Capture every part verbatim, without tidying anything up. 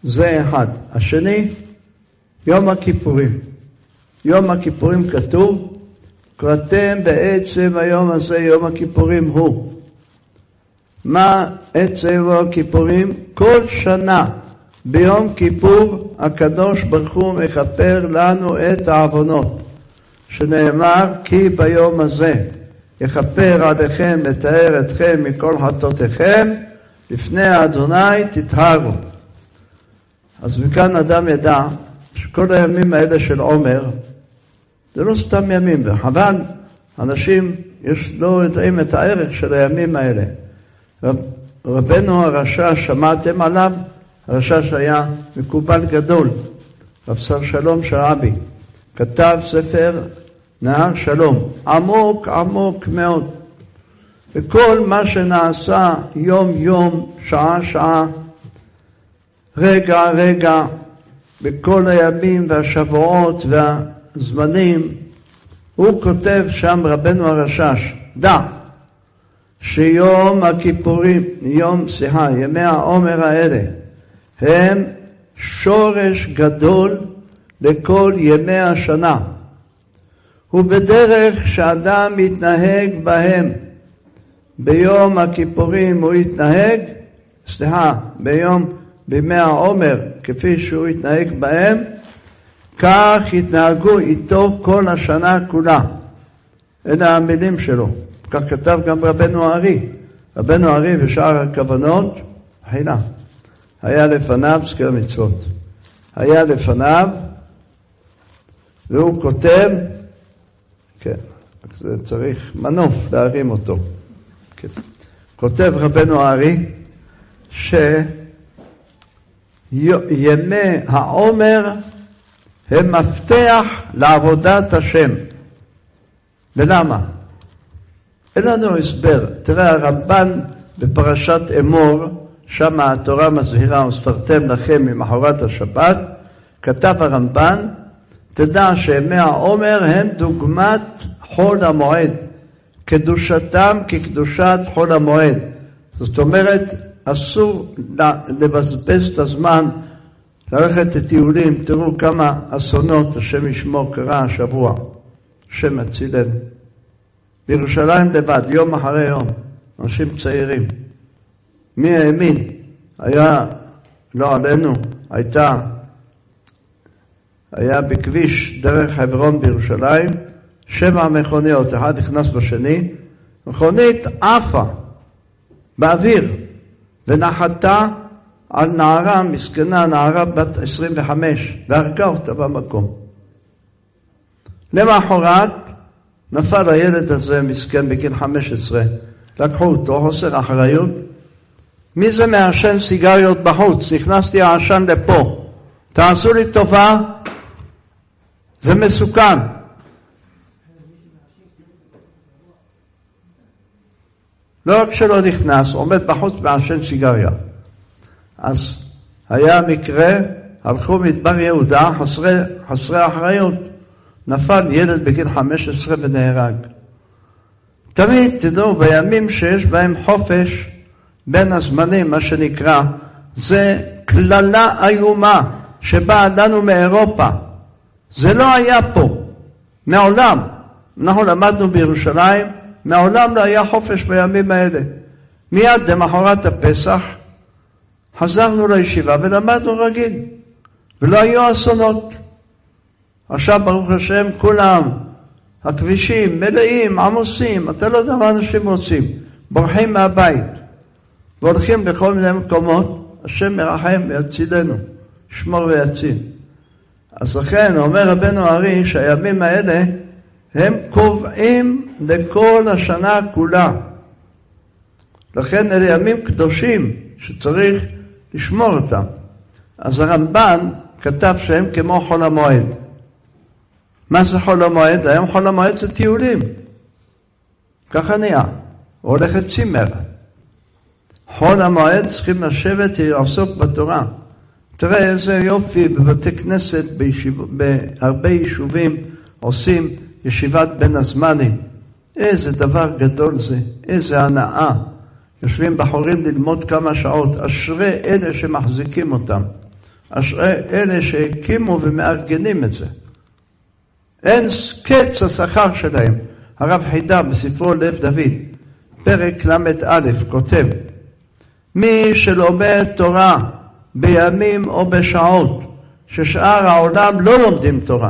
זה אחד. השני, יום הכיפורים. יום הכיפורים כתוב, קראתם בעצם היום הזה יום הכיפורים הוא. מה עצם יום הכיפורים? כל שנה ביום כיפור הקדוש ברוך הוא מכפר לנו את העוונות. שנאמר כי ביום הזה יכפר עליכם לתאר אתכם מכל חטאותיכם, לפני האדוני תטהרו. אז מכאן אדם ידע שכל הימים האלה של עומר זה לא סתם ימים, וחבל אנשים יש לא יודעים את הערך של הימים האלה. רב, רבנו הרשע, שמעתם עליו? הרשע שהיה מקובל גדול, רב שר שלום שרעבי, כתב ספר נהר שלום, עמוק עמוק מאוד, וכל מה שנעשה יום יום, שעה שעה, רגע רגע, בכל הימים והשבועות והזמנים, הוא כותב שם רבנו הרשש, דע שיום הכיפורים, יום, סליחה, ימי העומר האלה, הם שורש גדול לכל ימי השנה. ובדרך שאדם מתנהג בהם, ביום הכיפורים הוא יתנהג, סליחה, ביום, בימי העומר, כפי שהוא יתנהג בהם, כך יתנהגו איתו כל השנה כולה. אלה המילים שלו. כך כתב גם רבנו הארי. רבנו הארי ושאר הכוונות, חילה. היה לפניו זכר מצוות. היה לפניו, והוא כותב, כן, זה צריך מנוף להרים אותו. כן. כותב רבנו הארי, שימי העומר הם מפתח לעבודת השם. ולמה? אין לנו הסבר. תראה, הרמב"ן בפרשת אמור, שם התורה מזהירה, וספרתם לכם ממחרת השבת, כתב הרמב"ן, תדע שימי העומר הם דוגמת חול המועד, קדושתם כקדושת חול המועד. זאת אומרת, אסור לבזבז את הזמן, ללכת לטיולים. תראו כמה אסונות השם ישמור קרה השבוע, השם הצילם. בירושלים לבד, יום אחרי יום, אנשים צעירים. מי האמין? היה, לא עלינו, הייתה, היה בכביש דרך חברון בירושלים, שבע מכוניות, אחד נכנס בשני, מכונית עפה באוויר, ונחתה על נערה, מסכנה, נערה בת עשרים וחמש, והרגה אותה במקום. למחרת, נפל הילד הזה מסכן בגיל חמש עשרה, לקחו אותו, חוסר אחריות. מי זה מעשן סיגריות בחוץ? נכנסתי העשן לפה. תעשו לי טובה, זה מסוכן. לא רק שלא נכנס, עומד בחוץ מעשן סיגריה. אז היה מקרה, הלכו מדבר יהודה, חסרי, חסרי אחריות. נפל ילד בגיל חמש עשרה ונהרג. תמיד תדעו, בימים שיש בהם חופש בין הזמנים, מה שנקרא, זה כללה איומה שבאה לנו מאירופה. זה לא היה פה, מעולם. אנחנו למדנו בירושלים, מעולם לא היה חופש בימים האלה. מיד למחרת הפסח, חזרנו לישיבה ולמדנו רגיל, ולא היו אסונות. עכשיו ברוך השם כולם, הכבישים מלאים, עמוסים, אתה לא יודע מה אנשים רוצים, בורחים מהבית, והולכים לכל מיני מקומות, השם מרחם ויצילנו, שמור ויציל. אז לכן אומר רבנו הארי שהימים האלה הם קובעים לכל השנה כולה. לכן אלה ימים קדושים שצריך לשמור אותם. אז הרמב"ן כתב שהם כמו חול המועד. מה זה חול המועד? היום חול המועד זה טיולים. ככה נהיה. הוא הולך לצימר. חול המועד צריכים לשבת ולעסוק בתורה. תראה איזה יופי בבתי כנסת, בישיב... בהרבה יישובים עושים ישיבת בין הזמנים. איזה דבר גדול זה, איזה הנאה. יושבים בחורים ללמוד כמה שעות, אשרי אלה שמחזיקים אותם. אשרי אלה שהקימו ומארגנים את זה. אין קץ השכר שלהם. הרב חידה בספרו לב דוד, פרק למד א', כותב, מי שלומד תורה בימים או בשעות ששאר העולם לא לומדים תורה,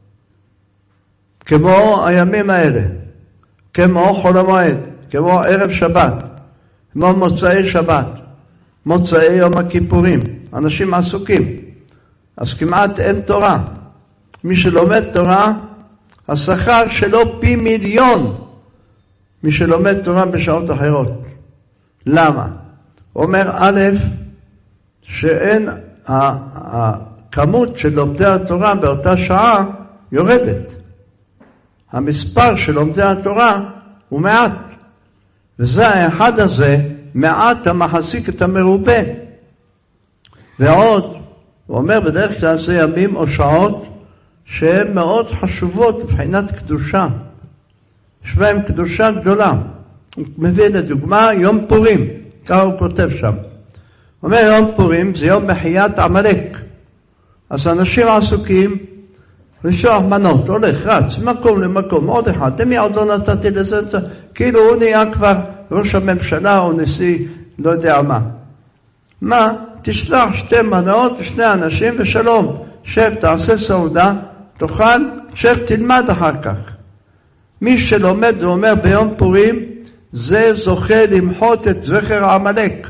כמו הימים האלה, כמו חול המועד, כמו ערב שבת, כמו מוצאי שבת, מוצאי יום הכיפורים, אנשים עסוקים, אז כמעט אין תורה. מי שלומד תורה, השכר שלו פי מיליון מי שלומד תורה בשעות אחרות. למה? אומר א', שאין, הכמות של לומדי התורה באותה שעה יורדת. המספר של לומדי התורה הוא מעט. וזה האחד הזה, מעט המחזיק את המרובה. ועוד, הוא אומר בדרך כלל זה ימים או שעות שהן מאוד חשובות מבחינת קדושה. יש בהם קדושה גדולה. הוא מביא לדוגמה יום פורים, ככה הוא כותב שם. הוא אומר יום פורים זה יום מחיית עמלק. אז אנשים עסוקים לשלוח מנות, הולך, רץ, מקום למקום, עוד אחד, למי עוד לא נתתי לזה, כאילו הוא נהיה כבר ראש הממשלה או נשיא, לא יודע מה. מה? תשלח שתי מנות לשני אנשים ושלום. שב, תעשה סעודה, תאכל, שב, תלמד אחר כך. מי שלומד ואומר ביום פורים, זה זוכה למחות את זכר העמלק.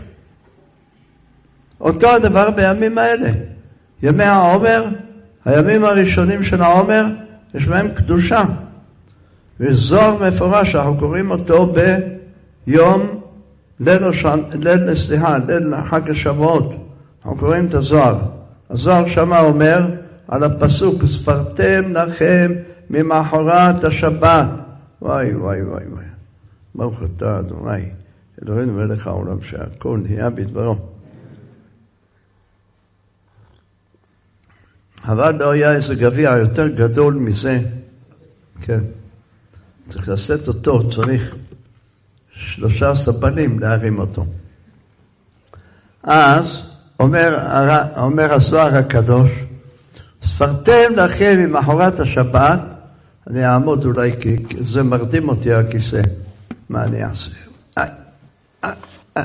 אותו הדבר בימים האלה. ימי העומר, הימים הראשונים של העומר, יש בהם קדושה. וזוהר מפורש, אנחנו קוראים אותו ביום, ליל, ליל, סליחה, ליל חג השבועות. אנחנו קוראים את הזוהר. הזוהר שמה אומר על הפסוק, ספרתם לכם ממחרת השבת. וואי, וואי, וואי, וואי. ברוך אתה, אדוני, אלוהינו מלך העולם שהכל נהיה בדברו. אבל לא היה איזה גביע יותר גדול מזה. כן. צריך לשאת אותו, צריך שלושה סבלים להרים אותו. אז אומר, אומר הזוהר הקדוש, ספרתם לכם ממחרת השבת, אני אעמוד אולי כי זה מרדים אותי הכיסא. מה אני אעשה? איי, איי, איי.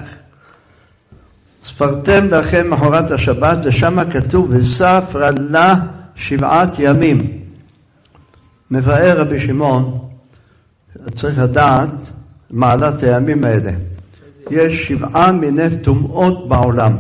ספרתם לכם מחרת השבת, ושם כתוב, וספרה לה שבעת ימים. מבאר רבי שמעון, צריך לדעת מעלת הימים האלה. יש שבעה מיני טומאות בעולם.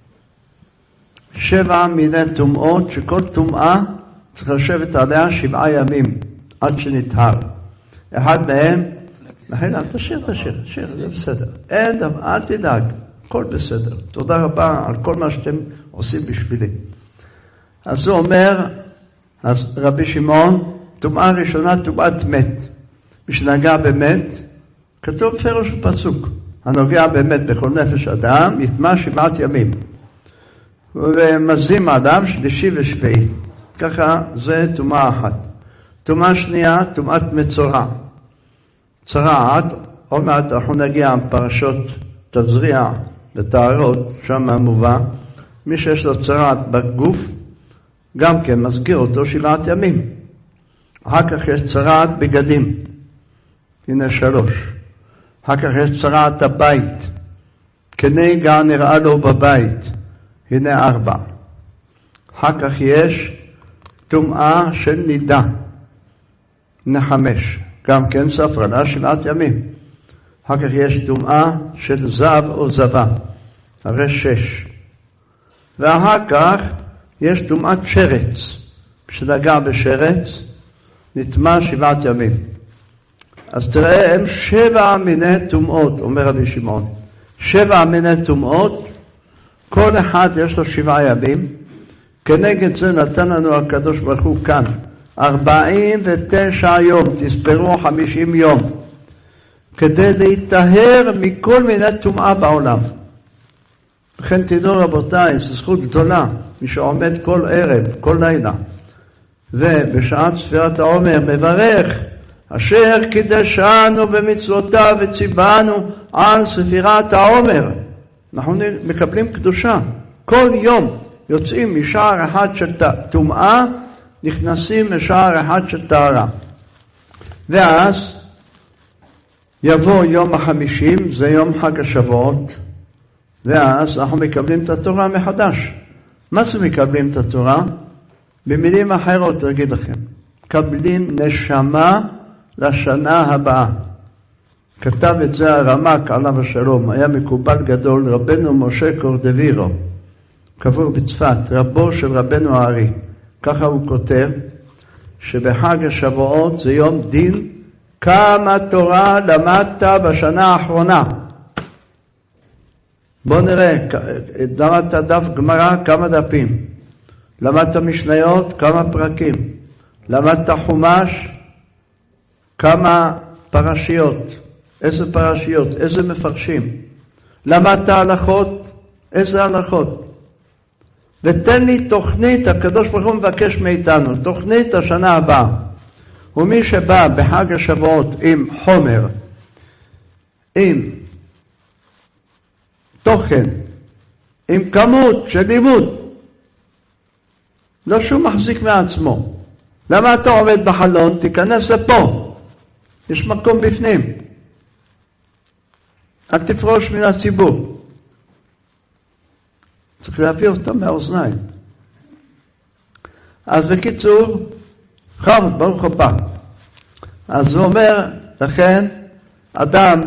שבע מיני טומאות, שכל טומאה צריך לשבת עליה שבעה ימים, עד שנטהר. אחד מהם, לכן, תשאיר, תשאיר, תשאיר, זה בסדר. אין דבר, אל תדאג. הכל בסדר. תודה רבה על כל מה שאתם עושים בשבילי. אז הוא אומר, אז רבי שמעון, טומאה ראשונה, טומאת מת. מי שנגע במת, כתוב פרוש פסוק. הנוגע באמת בכל נפש אדם, יטמא שבעת ימים. ומזים עליו שלישי ושביעי. ככה זה טומאה אחת. טומאה שנייה, טומאת מצורע. צרעת, עוד מעט אנחנו נגיע עם פרשות תזריע לטהרות, שם המובא, מי שיש לו צרעת בגוף, גם כן מסגיר אותו שבעת ימים. אחר כך יש צרעת בגדים, הנה שלוש. אחר כך יש צרעת הבית, כנגע נראה לו בבית, הנה ארבע. אחר כך יש טומאה של נידה, הנה חמש, גם כן ספרה לה שבעת ימים. אחר כך יש טומאה של זב או זבה, הרי שש. ואחר כך יש טומאת שרץ, כשנגע בשרץ, נטמא שבעת ימים. אז תראה, הם שבע מיני טומאות, אומר רבי שמעון. שבע מיני טומאות, כל אחד יש לו שבעה ימים. כנגד זה נתן לנו הקדוש ברוך הוא כאן, ארבעים ותשע יום, תספרו חמישים יום. כדי להיטהר מכל מיני טומאה בעולם. לכן תדעו רבותיי, זו זכות גדולה, מי שעומד כל ערב, כל לילה, ובשעת ספירת העומר מברך, אשר קידשנו במצוותיו וציוונו על ספירת העומר. אנחנו מקבלים קדושה. כל יום יוצאים משער אחד של טומאה, נכנסים משער אחד של טהרה. ואז יבוא יום החמישים, זה יום חג השבועות, ואז אנחנו מקבלים את התורה מחדש. מה זה מקבלים את התורה? במילים אחרות, אגיד לכם, מקבלים נשמה לשנה הבאה. כתב את זה הרמ"ק עליו השלום, היה מקובל גדול, רבנו משה קורדווירו, קבור בצפת, רבו של רבנו הארי. ככה הוא כותב, שבחג השבועות זה יום דין, כמה תורה למדת בשנה האחרונה. בוא נראה, למדת דף גמרא, כמה דפים. למדת משניות, כמה פרקים. למדת חומש, כמה פרשיות. איזה פרשיות, איזה מפרשים. למדת הלכות, איזה הלכות. ותן לי תוכנית, הקדוש ברוך הוא מבקש מאיתנו, תוכנית השנה הבאה. ומי שבא בחג השבועות עם חומר, עם תוכן, עם כמות של לימוד, לא שהוא מחזיק מעצמו. למה אתה עומד בחלון? תיכנס לפה. יש מקום בפנים. אל תפרוש מן הציבור. צריך להביא אותם מהאוזניים. אז בקיצור, חמוד, ברוך הבא. אז הוא אומר, לכן, אדם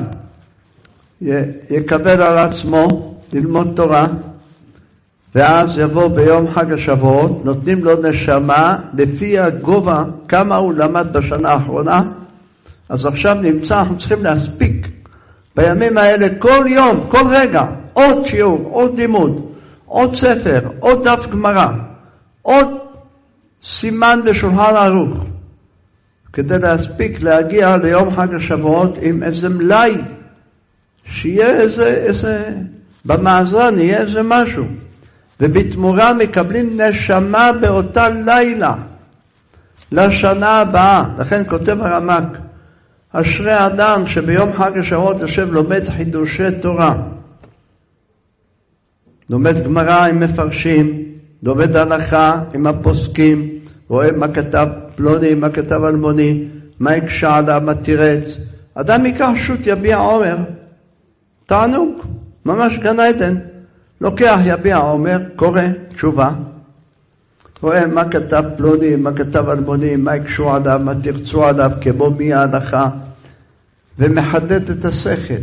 יקבל על עצמו ללמוד תורה, ואז יבוא ביום חג השבועות, נותנים לו נשמה לפי הגובה, כמה הוא למד בשנה האחרונה. אז עכשיו נמצא, אנחנו צריכים להספיק בימים האלה כל יום, כל רגע, עוד שיעור, עוד לימוד, עוד ספר, עוד דף גמרא, עוד סימן בשולחן ערוך, כדי להספיק להגיע ליום חג השבועות עם איזה מלאי, שיהיה איזה, איזה, במאזן יהיה איזה משהו. ובתמורה מקבלים נשמה באותה לילה, לשנה הבאה. לכן כותב הרמ"ק, אשרי אדם שביום חג השבועות יושב לומד חידושי תורה. לומד גמרא עם מפרשים, לומד הלכה עם הפוסקים, רואה מה כתב פלוני, מה כתב אלמוני, מה יקשה עליו, מה תירץ. אדם ייקח שוט יביע עומר, תענוג, ממש גן עדן. לוקח יביע עומר, קורא, תשובה, רואה מה כתב פלוני, מה כתב אלמוני, מה יקשו עליו, מה תרצו עליו, כמו מי ההלכה, ומחדד את השכל.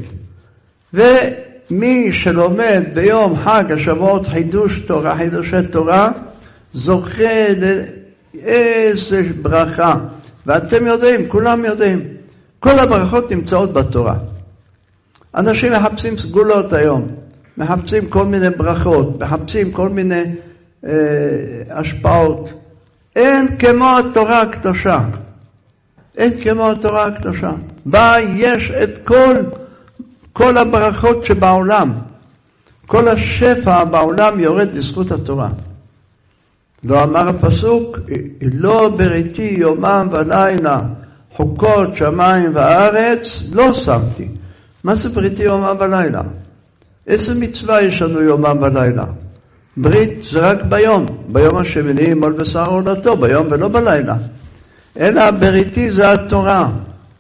ומי שלומד ביום חג השבועות חידוש תורה, חידושי תורה, זוכה לאיזה ברכה. ואתם יודעים, כולם יודעים, כל הברכות נמצאות בתורה. אנשים מחפשים סגולות היום, מחפשים כל מיני ברכות, מחפשים כל מיני אה, השפעות. אין כמו התורה הקדושה. אין כמו התורה הקדושה. בה יש את כל, כל הברכות שבעולם. כל השפע בעולם יורד בזכות התורה. לא אמר הפסוק, לא בריתי יומם ולילה, חוקות שמיים וארץ, לא שמתי. מה זה בריתי יומם ולילה? איזה מצווה יש לנו יומם ולילה? ברית זה רק ביום. ביום השמיני מול בשר עולתו, ביום ולא בלילה. אלא בריתי זה התורה,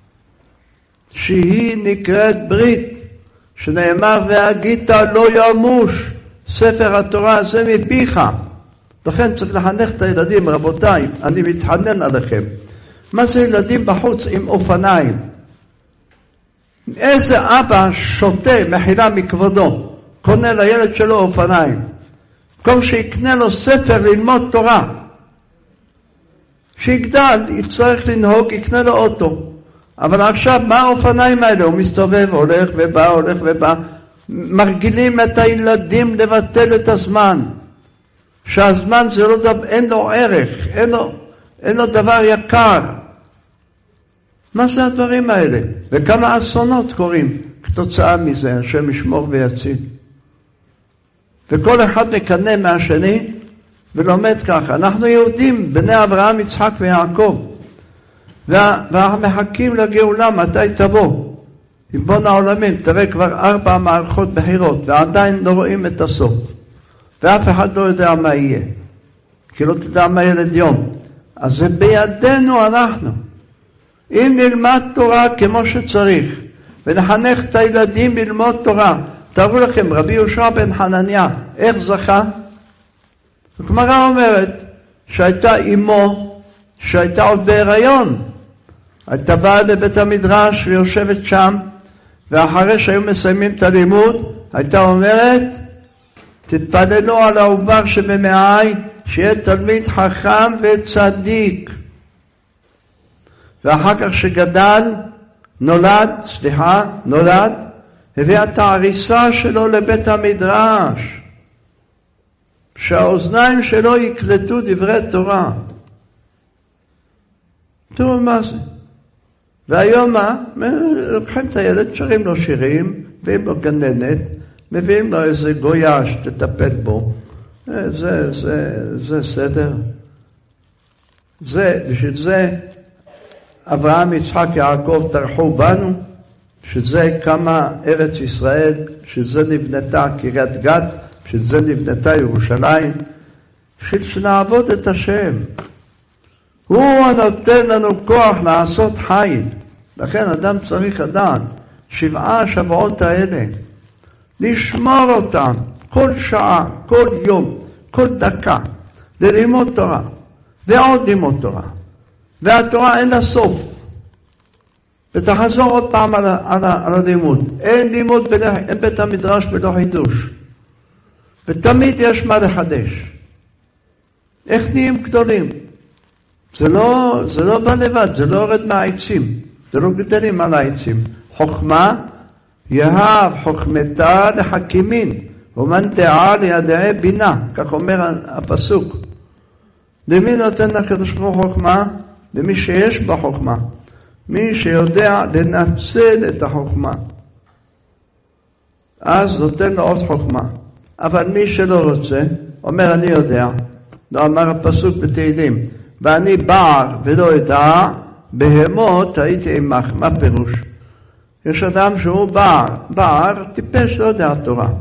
שהיא נקראת ברית, שנאמר והגית לא ימוש ספר התורה הזה מפיך. לכן צריך לחנך את הילדים, רבותיי, אני מתחנן עליכם. מה זה ילדים בחוץ עם אופניים? איזה אבא שותה מחילה מכבודו, קונה לילד שלו אופניים, כל שיקנה לו ספר ללמוד תורה, שיגדל, יצטרך לנהוג, יקנה לו אוטו. אבל עכשיו, מה האופניים האלה? הוא מסתובב, הולך ובא, הולך ובא. מרגילים את הילדים לבטל את הזמן. שהזמן זה לא דבר, אין לו ערך, אין לו, אין לו דבר יקר. מה זה הדברים האלה? וכמה אסונות קורים כתוצאה מזה, השם ישמור ויציל. וכל אחד מקנה מהשני ולומד ככה. אנחנו יהודים, בני אברהם, יצחק ויעקב. ואנחנו מחכים לגאולה, מתי תבוא? ריבון העולמים, תראה כבר ארבע מערכות בחירות, ועדיין לא רואים את הסוף. ואף אחד לא יודע מה יהיה. כי לא תדע מה ילד יום. אז זה בידינו אנחנו. אם נלמד תורה כמו שצריך, ונחנך את הילדים ללמוד תורה, תראו לכם, רבי יהושע בן חנניה, איך זכה? הגמרא אומרת שהייתה אמו, שהייתה עוד בהיריון, הייתה באה לבית המדרש ויושבת שם, ואחרי שהיו מסיימים את הלימוד, הייתה אומרת, תתפללו על העובר שבמעי, שיהיה תלמיד חכם וצדיק. ואחר כך שגדל, נולד, סליחה, נולד, הביאה את העריסה שלו לבית המדרש, שהאוזניים שלו יקלטו דברי תורה. תראו מה זה. והיום מה? לוקחים את הילד, שרים לו שירים, מביאים לו גננת, מביאים לו איזה גויה שתטפל בו. זה, זה, זה סדר. זה, בשביל זה, אברהם, יצחק, יעקב תרחו בנו, שזה קמה ארץ ישראל, שזה נבנתה קריית גת, שזה נבנתה ירושלים, בשביל שנעבוד את השם. הוא הנותן לנו כוח לעשות חיל. לכן אדם צריך לדעת, שבעה שבועות האלה, לשמור אותם כל שעה, כל יום, כל דקה, ללימוד תורה, ועוד לימוד תורה. והתורה אין לה סוף. ותחזור עוד פעם על, על, על הלימוד. אין לימוד, בלח, אין בית המדרש בלא חידוש. ותמיד יש מה לחדש. איך נהיים גדולים? זה לא, זה לא בא לבד, זה לא יורד מהעצים. זה לא גדלים על העצים. חוכמה, יהב חוכמתה לחכימין, ומן דעה לידעי בינה, כך אומר הפסוק. למי נותן לקדוש ברוך הוא חוכמה? למי שיש בה חוכמה. מי שיודע לנצל את החוכמה. אז נותן לו עוד חוכמה. אבל מי שלא רוצה, אומר אני יודע. לא אמר הפסוק בתהילים, ואני בער ולא ידע, בהמות הייתי עמך. מה פירוש? יש אדם שהוא בער, בער טיפש, לא יודע תורה.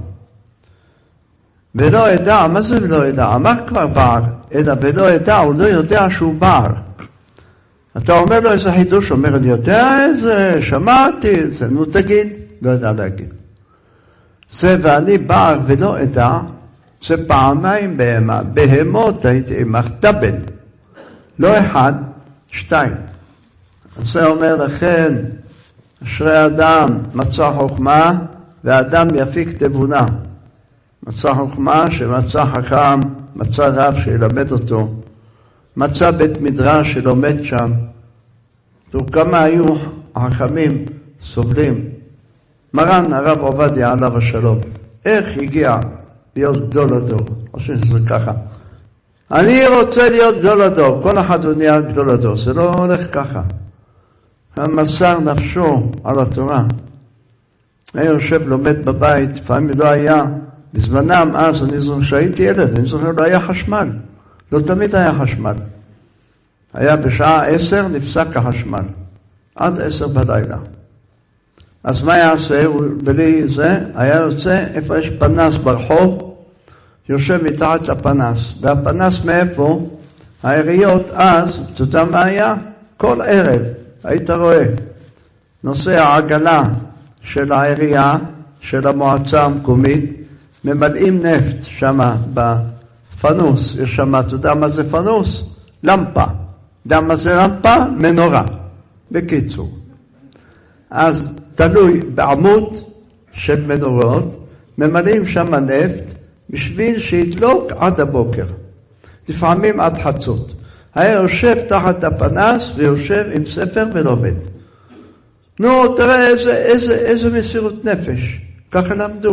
ולא ידע, מה זה ולא ידע? אמר כבר בער, אלא ולא ידע, הוא לא יודע שהוא בער. אתה אומר לו איזה חידוש, אומר אני יודע איזה, שמעתי איזה, נו תגיד, לא יודע להגיד. זה ואני בער ולא ידע, זה פעמיים בהמה, בהמות הייתי עמך, דבל. לא אחד, שתיים. אז זה אומר לכן, אשרי אדם מצא חוכמה, ואדם יפיק תבונה. מצא חוכמה שמצא חכם, מצא רב שילמד אותו. מצא בית מדרש שלומד שם. תראו כמה היו החכמים סובלים. מרן הרב עובדיה עליו השלום. איך הגיע להיות גדול הדור? חושב שזה ככה. אני רוצה להיות גדול הדור. כל אחד הוא נהיה גדול הדור. זה לא הולך ככה. המסר נפשו על התורה. היה יושב לומד בבית, לפעמים לא היה, בזמנם אז, אני זוכר שהייתי ילד, אני זוכר לא היה חשמל. לא תמיד היה חשמל. היה בשעה עשר נפסק החשמל. עד עשר בלילה. אז מה יעשה? הוא בלי זה, היה יוצא איפה יש פנס ברחוב, יושב מתחת לפנס. והפנס מאיפה? העיריות אז, אתה יודע מה היה? כל ערב. היית רואה, נושא העגלה של העירייה, של המועצה המקומית, ממלאים נפט שם בפנוס, יש שם, אתה יודע מה זה פנוס? למפה. אתה יודע מה זה למפה? מנורה. בקיצור. אז תלוי בעמוד של מנורות, ממלאים שם נפט, בשביל שידלוק עד הבוקר. לפעמים עד חצות. היה יושב תחת הפנס ויושב עם ספר ולומד. נו, תראה איזה, איזה, איזה מסירות נפש. ככה למדו.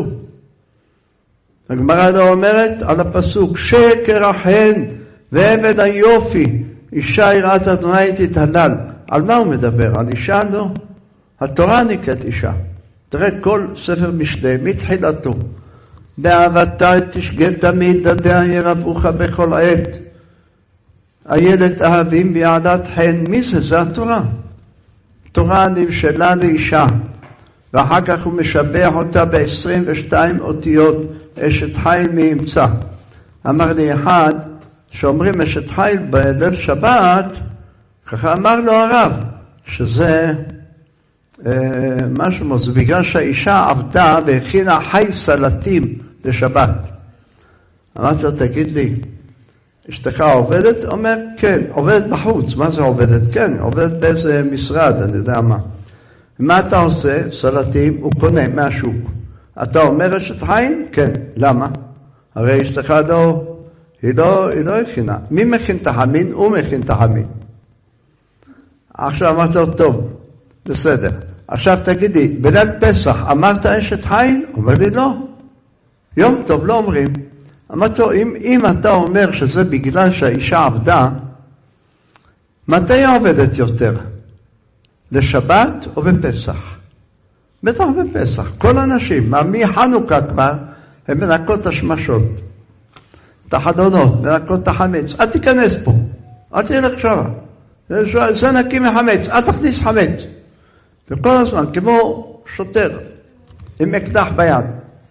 הגמרא לא אומרת על הפסוק, שקר החן ועבד היופי, אישה יראת אדוני תתהלל. על מה הוא מדבר? על אישה לא? התורה נקראת אישה. תראה כל ספר משלי, מתחילתו. באהבתה תשגה תמיד, דדיה ירבוך בכל עת. הילד אהבים ביעדת חן, מי זה? זה התורה. תורה נבשלה לאישה, ואחר כך הוא משבח אותה ב-עשרים ושתיים אותיות, אשת חי מאמצע. אמר לי אחד, שאומרים אשת חיל בליל שבת, ככה אמר לו הרב, שזה אה, משהו, זה בגלל שהאישה עבדה והכינה חי סלטים לשבת. אמרתי לו, תגיד לי, אשתך עובדת? אומר, כן, עובדת בחוץ. מה זה עובדת? כן, עובדת באיזה משרד, אני יודע מה. מה אתה עושה? סלטים, הוא קונה מהשוק. אתה אומר אשת חיים? כן. למה? הרי אשתך לא, היא לא, היא לא הכינה. מי מכין את החמין? הוא מכין את החמין. עכשיו אמרת לו, טוב, בסדר. עכשיו תגידי, בליל פסח אמרת אשת חיים? אומר לי, לא. יום טוב, לא אומרים. אמרתי לו, אם, אם אתה אומר שזה בגלל שהאישה עבדה, מתי היא עובדת יותר? לשבת או בפסח? בטח בפסח. כל אנשים, מחנוכה כבר, הם מנקות את השמשות, את החלונות, מנקות את החמץ. אל תיכנס פה, אל תלך שמה. זה נקי מחמץ, אל תכניס חמץ. וכל הזמן, כמו שוטר, עם אקדח ביד.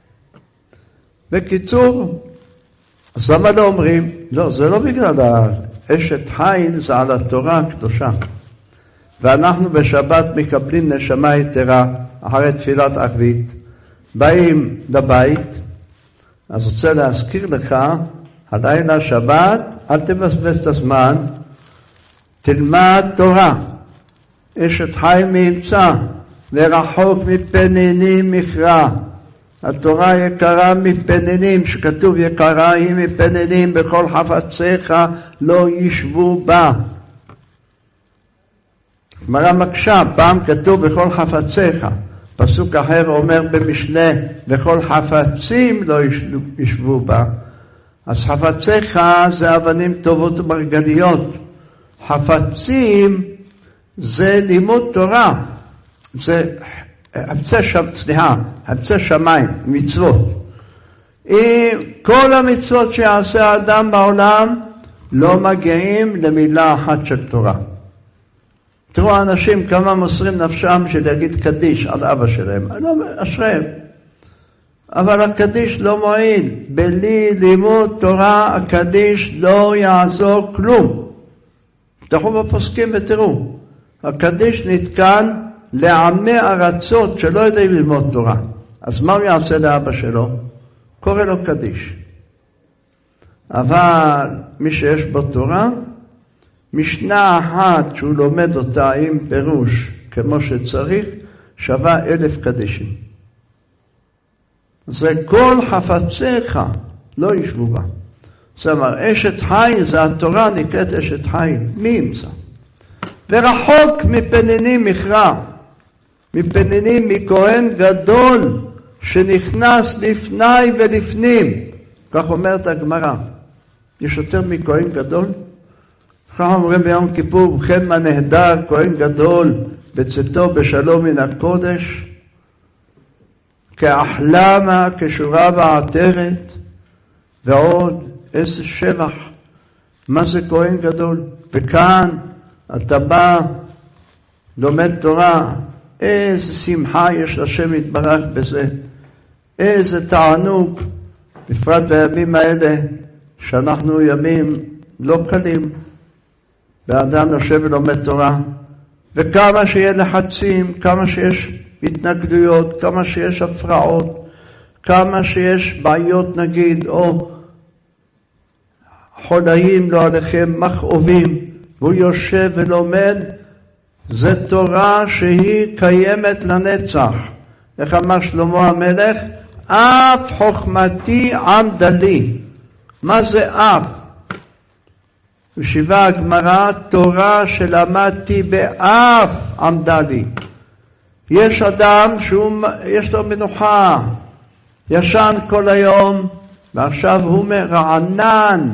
בקיצור, אז למה לא אומרים? לא, זה לא בגלל האשת חיל, זה על התורה הקדושה. ואנחנו בשבת מקבלים נשמה יתרה, אחרי תפילת ערבית, באים לבית, אז רוצה להזכיר לך, הלילה שבת, אל תבזבז את הזמן, תלמד תורה, אשת חיל מימצא, ורחוק מפנינים מכרע. התורה יקרה מפנינים, שכתוב יקרה היא מפנינים, בכל חפציך לא ישבו בה. גמרא מקשה, פעם כתוב בכל חפציך, פסוק אחר אומר במשנה, בכל חפצים לא ישבו בה. אז חפציך זה אבנים טובות ומרגליות, חפצים זה לימוד תורה, זה חפצי שם, סליחה, חפצי שמיים, מצוות. כל המצוות שיעשה האדם בעולם לא מגיעים למילה אחת של תורה. תראו אנשים כמה מוסרים נפשם של להגיד קדיש על אבא שלהם, לא אשריהם. אבל הקדיש לא מועיל, בלי לימוד תורה הקדיש לא יעזור כלום. תחו בפוסקים ותראו, הקדיש נתקן לעמי ארצות שלא יודעים ללמוד תורה. אז מה הוא יעשה לאבא שלו? קורא לו קדיש. אבל מי שיש בו תורה, משנה אחת שהוא לומד אותה עם פירוש כמו שצריך, שווה אלף קדישים. זה כל חפציך לא ישבו בה. זאת אומרת, אשת חיל זה התורה נקראת אשת חיל. מי ימצא? ורחוק מפנינים מכרע. מפנינים מכהן גדול שנכנס לפני ולפנים. כך אומרת הגמרא. יש יותר מכהן גדול? כך אומרים ביום כיפור, וכן מה נהדר כהן גדול בצאתו בשלום מן הקודש, כאחלמה, כשורה ועטרת, ועוד איזה שבח. מה זה כהן גדול? וכאן אתה בא, לומד תורה, איזה שמחה יש לשם יתברך בזה, איזה תענוג, בפרט בימים האלה, שאנחנו ימים לא קלים, באדם יושב ולומד תורה, וכמה שיהיה לחצים, כמה שיש התנגדויות, כמה שיש הפרעות, כמה שיש בעיות נגיד, או חולאים לא עליכם, מכאובים, והוא יושב ולומד, זה תורה שהיא קיימת לנצח. איך אמר שלמה המלך? אף חוכמתי עמדה לי. מה זה אף? בשיבה הגמרא, תורה שלמדתי באף עמדה לי. יש אדם שיש לו מנוחה, ישן כל היום, ועכשיו הוא מרענן,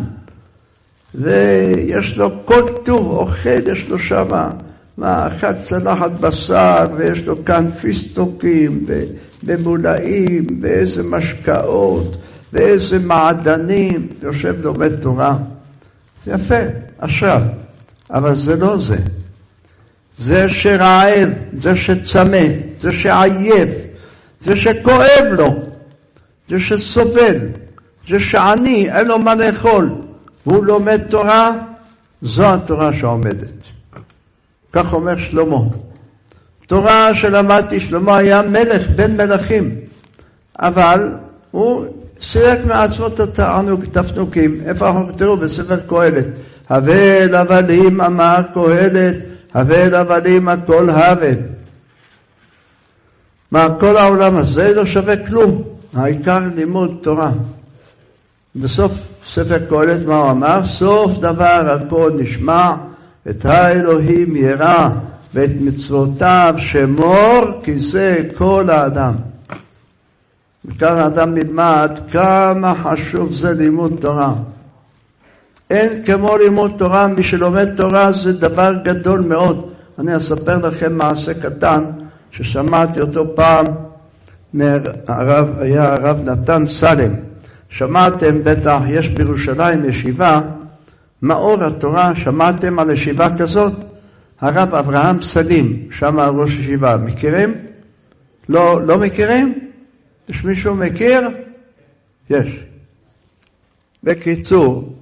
ויש לו כל טוב אוכל, יש לו שמה, מה, אחת צלחת בשר, ויש לו כאן פיסטוקים, ומולאים, ואיזה משקאות, ואיזה מעדנים, יושב לומד תורה. זה יפה, עכשיו, אבל זה לא זה. זה שרעב, זה שצמא, זה שעייף, זה שכואב לו, זה שסובל, זה שעני, אין לו מה לאכול, והוא לומד תורה, זו התורה שעומדת. כך אומר שלמה. תורה שלמדתי, שלמה היה מלך בין מלכים, אבל הוא סילק מעצמו את התפנוקים. איפה אנחנו כתבו? בספר קהלת. הבל הבלים אמר קהלת, הבל הבלים הכל הבל. מה, כל העולם הזה לא שווה כלום. העיקר לימוד תורה. בסוף ספר קהלת מה הוא אמר? סוף דבר הכל נשמע, את האלוהים ירא, ואת מצוותיו שמור, כי זה כל האדם. וכאן האדם נלמד כמה חשוב זה לימוד תורה. אין כמו לימוד תורה, מי שלומד תורה זה דבר גדול מאוד. אני אספר לכם מעשה קטן, ששמעתי אותו פעם, מהרב, היה הרב נתן סלם. שמעתם בטח, יש בירושלים ישיבה, מאור התורה, שמעתם על ישיבה כזאת? הרב אברהם סלים, שם ראש ישיבה, מכירים? לא, לא מכירים? יש מישהו מכיר? יש. בקיצור,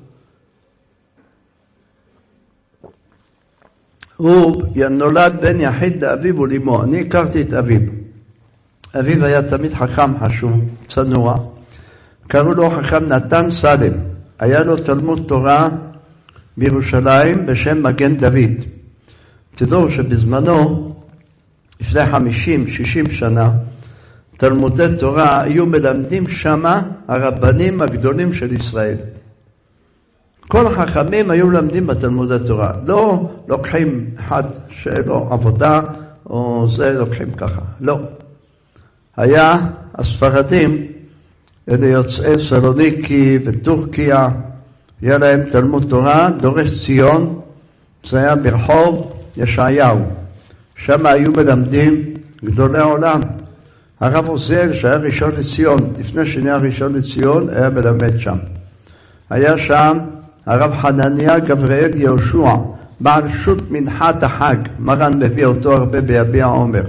הוא נולד בן יחיד לאביו ולאמו. אני הכרתי את אביו. אביו היה תמיד חכם חשוב, צנוע. קראו לו חכם נתן סלם. היה לו תלמוד תורה בירושלים בשם מגן דוד. תדעו שבזמנו, לפני חמישים שישים שנה, תלמודי תורה היו מלמדים שמה הרבנים הגדולים של ישראל. כל החכמים היו מלמדים בתלמודי תורה. לא לוקחים אחד שלו עבודה, או זה לוקחים ככה. לא. היה הספרדים, אלה יוצאי סלוניקי וטורקיה, היה להם תלמוד תורה, דורש ציון, זה היה ברחוב ישעיהו. שם היו מלמדים גדולי העולם. הרב עוזיאל שהיה ראשון לציון, לפני שנהיה ראשון לציון, היה מלמד שם. היה שם הרב חנניה גבריאל יהושע, בעל שו"ת מנחת החג, מרן מביא אותו הרבה ביביע עומר.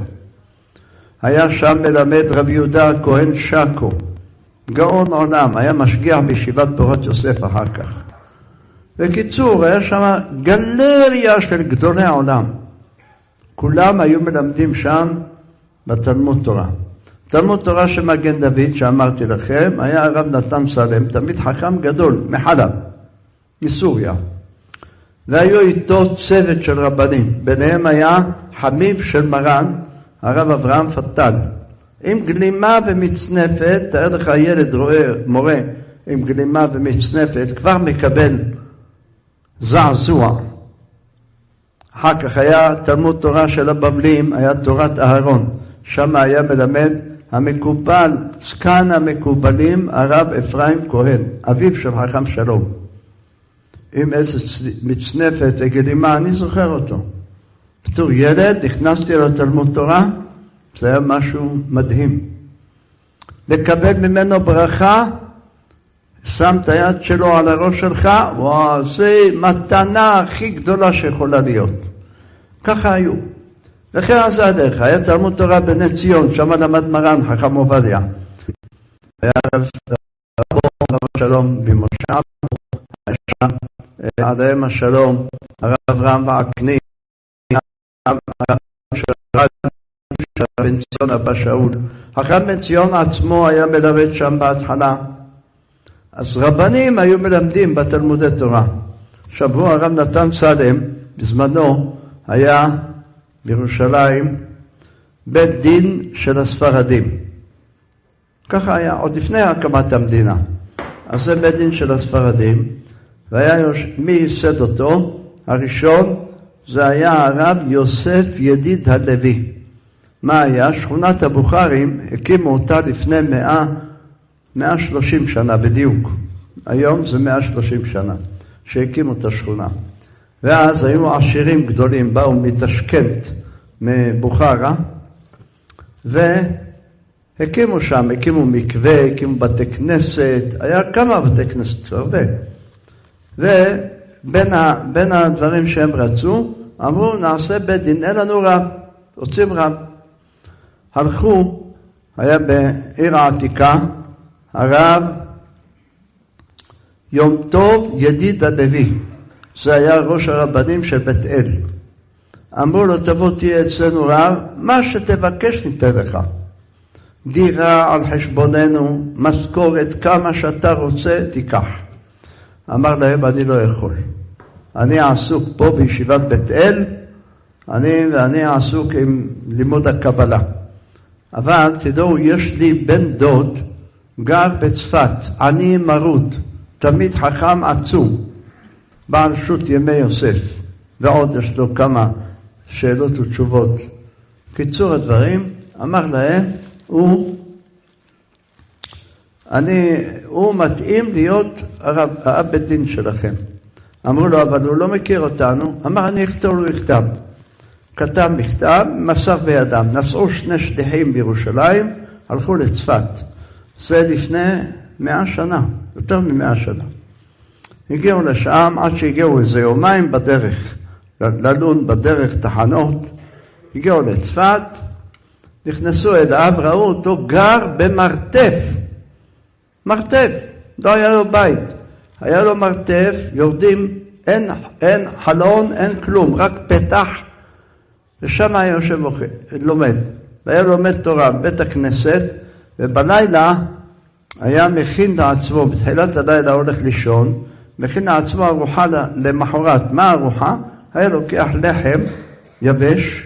היה שם מלמד רבי יהודה הכהן שקו, גאון עולם, היה משגיח בישיבת פורת יוסף אחר כך. בקיצור, היה שם גלריה של גדולי העולם. כולם היו מלמדים שם בתלמוד תורה. תלמוד תורה שמגן דוד, שאמרתי לכם, היה הרב נתן סלם, תמיד חכם גדול, מחלב, מסוריה. והיו איתו צוות של רבנים, ביניהם היה חמיב של מרן, הרב אברהם פטל. עם גלימה ומצנפת, תאר לך ילד רואה מורה עם גלימה ומצנפת, כבר מקבל זעזוע. אחר כך היה תלמוד תורה של הבבלים, היה תורת אהרון. שם היה מלמד המקובל, זקן המקובלים, הרב אפרים כהן, אביו של חכם שלום. עם איזה מצנפת וגלימה, אני זוכר אותו. בתור ילד נכנסתי לתלמוד תורה, זה היה משהו מדהים. לקבל ממנו ברכה, שם את היד שלו על הראש שלך, וואו, זה מתנה הכי גדולה שיכולה להיות. ככה היו. וכן זה הדרך, היה תלמוד תורה בני ציון, שם למד מרן, חכם עובדיה. היה רב שלום במושב, שם עליהם השלום, הרב אברהם ועקני, הרב של בן ציון אבא שאול. חכם בן ציון עצמו היה מלמד שם בהתחלה. אז רבנים היו מלמדים בתלמודי תורה. שבוע הרב נתן סלם, בזמנו היה בירושלים בית דין של הספרדים. ככה היה, עוד לפני הקמת המדינה. אז זה בית דין של הספרדים, והיה מי ייסד אותו? הראשון, זה היה הרב יוסף ידיד הלוי. מה היה? שכונת הבוכרים, הקימו אותה לפני מאה, מאה שלושים שנה בדיוק. היום זה מאה שלושים שנה שהקימו את השכונה. ואז היו עשירים גדולים, באו מתשכנת, מבוכרה, והקימו שם, הקימו מקווה, הקימו בתי כנסת, היה כמה בתי כנסת, הרבה. ובין ה, בין הדברים שהם רצו, אמרו, נעשה בית דין, אין לנו רב, רוצים רב. הלכו, היה בעיר העתיקה, הרב יום טוב ידיד הלוי, זה היה ראש הרבנים של בית אל. אמרו לו, תבוא תהיה אצלנו רב, מה שתבקש ניתן לך. דירה על חשבוננו, משכורת, כמה שאתה רוצה, תיקח. אמר להם, אני לא יכול. אני עסוק פה בישיבת בית אל, אני ואני עסוק עם לימוד הקבלה. אבל תדעו, יש לי בן דוד, גר בצפת, אני מרוד, תמיד חכם עצום, בעל שו"ת ימי יוסף, ועוד יש לו כמה שאלות ותשובות. קיצור הדברים, אמר להם, הוא, אני, הוא מתאים להיות הרב, הרב בית דין שלכם. אמרו לו, אבל הוא לא מכיר אותנו. אמר, אני אכתוב לו מכתב. כתב מכתב, מסר בידם. נסעו שני שליחים בירושלים, הלכו לצפת. זה לפני מאה שנה, יותר ממאה שנה. הגיעו לשם, עד שהגיעו איזה יומיים בדרך, ללון בדרך תחנות. הגיעו לצפת, נכנסו אליו, ראו אותו גר במרתף. מרתף, לא היה לו בית. היה לו מרתף, יורדים, אין, אין חלון, אין כלום, רק פתח, ושם היה יושב לומד. והיה לומד תורה בבית הכנסת, ובלילה היה מכין לעצמו, בתחילת הלילה הולך לישון, מכין לעצמו ארוחה למחרת. מה הארוחה? היה לוקח לחם יבש,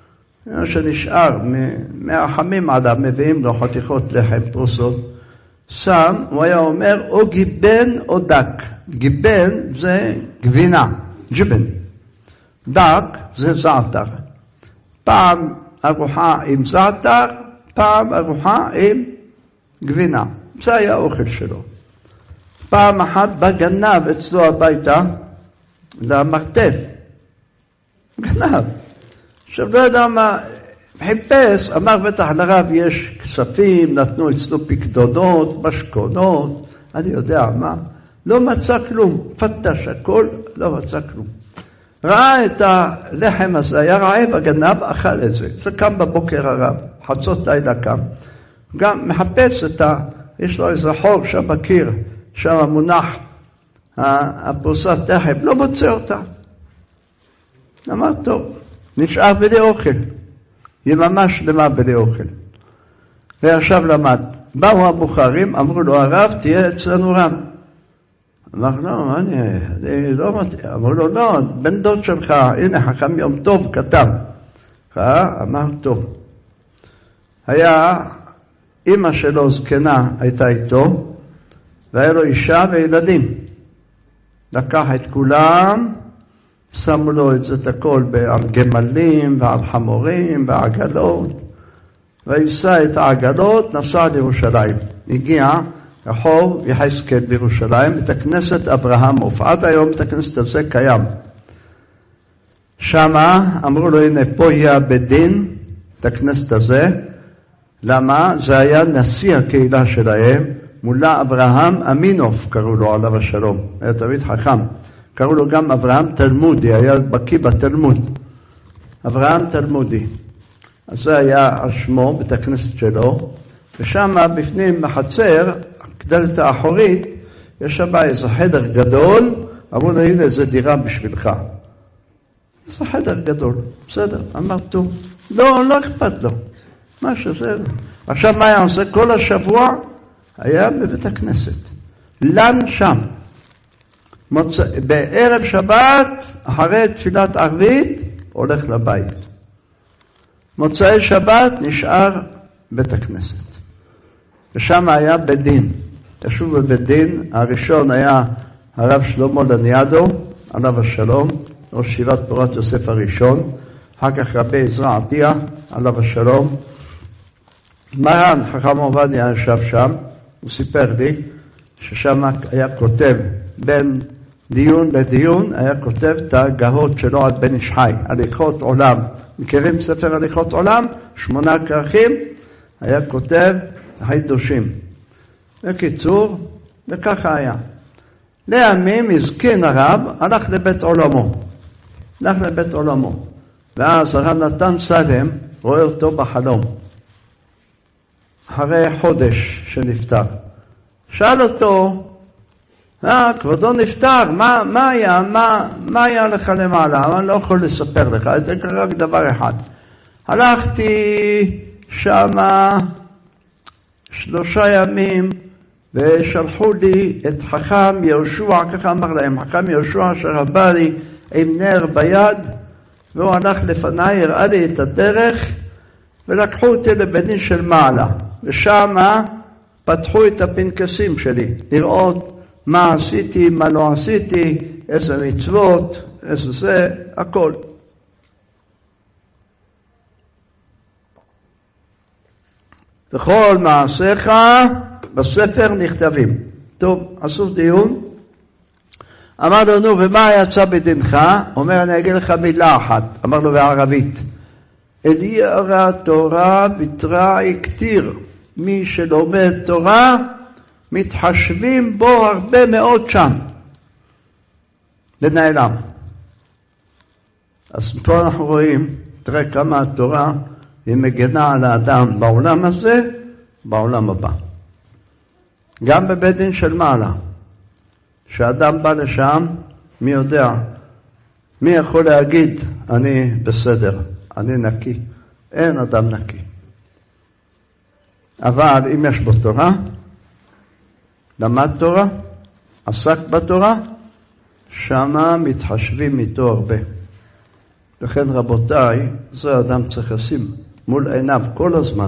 שנשאר מהחמים עליו, מביאים לו חתיכות לחם, פרוסות, שם, הוא היה אומר, או גיבן או דק. גיבן זה גבינה, ג'יבן. דק זה זעתר. פעם ארוחה עם זעתר, פעם ארוחה עם גבינה. זה היה האוכל שלו. פעם אחת בגנב אצלו הביתה, למרתף. גנב. עכשיו לא יודע מה, חיפש, אמר בטח לרב יש כספים, נתנו אצלו פקדונות, משכונות, אני יודע מה, לא מצא כלום, פתש הכל, לא מצא כלום. ראה את הלחם הזה, היה רעב, הגנב אכל את זה, זה קם בבוקר הרב, חצות לילה קם, גם מחפש את ה... יש לו איזה חור שם בקיר, שם מונח הפרוסת לחם, לא מוצא אותה. אמר טוב, נשאר בלי אוכל. יממה שלמה בלי אוכל. ועכשיו למד. באו הבוחרים, אמרו לו, הרב, תהיה אצלנו רב. אמר, לא, אני, אני לא מתאים. אמרו לו, לא, בן דוד שלך, הנה, חכם יום טוב, כתב. אמר, טוב. היה, אמא שלו זקנה הייתה איתו, והיה לו אישה וילדים. לקח את כולם, שמו לו את זה את הכל על גמלים ועל חמורים ועגלות, ויסע את העגלות, נסע לירושלים. הגיע רחוב יחזקאל בירושלים, את הכנסת אברהם עוף. עד היום את הכנסת הזה קיים. שמה אמרו לו, הנה פה יהיה בית דין, את הכנסת הזה. למה? זה היה נשיא הקהילה שלהם, מולה אברהם אמינוף קראו לו עליו השלום. היה תמיד חכם. קראו לו גם אברהם תלמודי, היה בקיא בתלמוד. אברהם תלמודי. אז זה היה על שמו, בית הכנסת שלו, ושם בפנים בחצר, הכדלת האחורית, יש שם איזה חדר גדול, אמרו לו, הנה, זה דירה בשבילך. זה חדר גדול, בסדר, אמר טוב. לא, לא אכפת לו. מה שזה. עכשיו מה היה עושה? כל השבוע היה בבית הכנסת. לן שם. מוצא, בערב שבת, אחרי תפילת ערבית, הולך לבית. מוצאי שבת נשאר בית הכנסת. ושם היה בית דין. ישוב בבית דין, הראשון היה הרב שלמה לניאדו, עליו השלום, ראש ישיבת פורת יוסף הראשון, אחר כך רבי עזרא עטיה, עליו השלום. מרן חכם עובדיה ישב שם, הוא סיפר לי ששם היה כותב בין דיון לדיון, היה כותב את הגהות שלו עד בן איש חי, הליכות עולם. מכירים ספר הליכות עולם? שמונה כרכים, היה כותב חידושים. בקיצור, וככה היה. לימים הזקין הרב, הלך לבית עולמו. הלך לבית עולמו. ואז הרב נתן סלם, רואה אותו בחלום. אחרי חודש שנפטר. שאל אותו, אה, כבודו נפטר, מה, מה היה, מה, מה היה לך למעלה? אני לא יכול לספר לך, זה רק דבר אחד. הלכתי שמה שלושה ימים, ושלחו לי את חכם יהושע, ככה אמר להם, חכם יהושע שרבא לי עם נר ביד, והוא הלך לפניי, הראה לי את הדרך, ולקחו אותי לבית דין של מעלה. ושם פתחו את הפנקסים שלי, לראות מה עשיתי, מה לא עשיתי, איזה מצוות, איזה זה, הכל. וכל מעשיך בספר נכתבים. טוב, עשו דיון. אמר לו, נו, ומה יצא בדינך? אומר, אני אגיד לך מילה אחת. אמר לו בערבית, אליער תורה בתרא כתיר. מי שלומד תורה, מתחשבים בו הרבה מאוד שם. ונעלם. אז פה אנחנו רואים, תראה כמה התורה היא מגנה על האדם בעולם הזה, בעולם הבא. גם בבית דין של מעלה. כשאדם בא לשם, מי יודע? מי יכול להגיד, אני בסדר, אני נקי? אין אדם נקי. אבל אם יש בו תורה, למד תורה, עסק בתורה, שמה מתחשבים איתו הרבה. לכן רבותיי, זה אדם צריך לשים מול עיניו כל הזמן.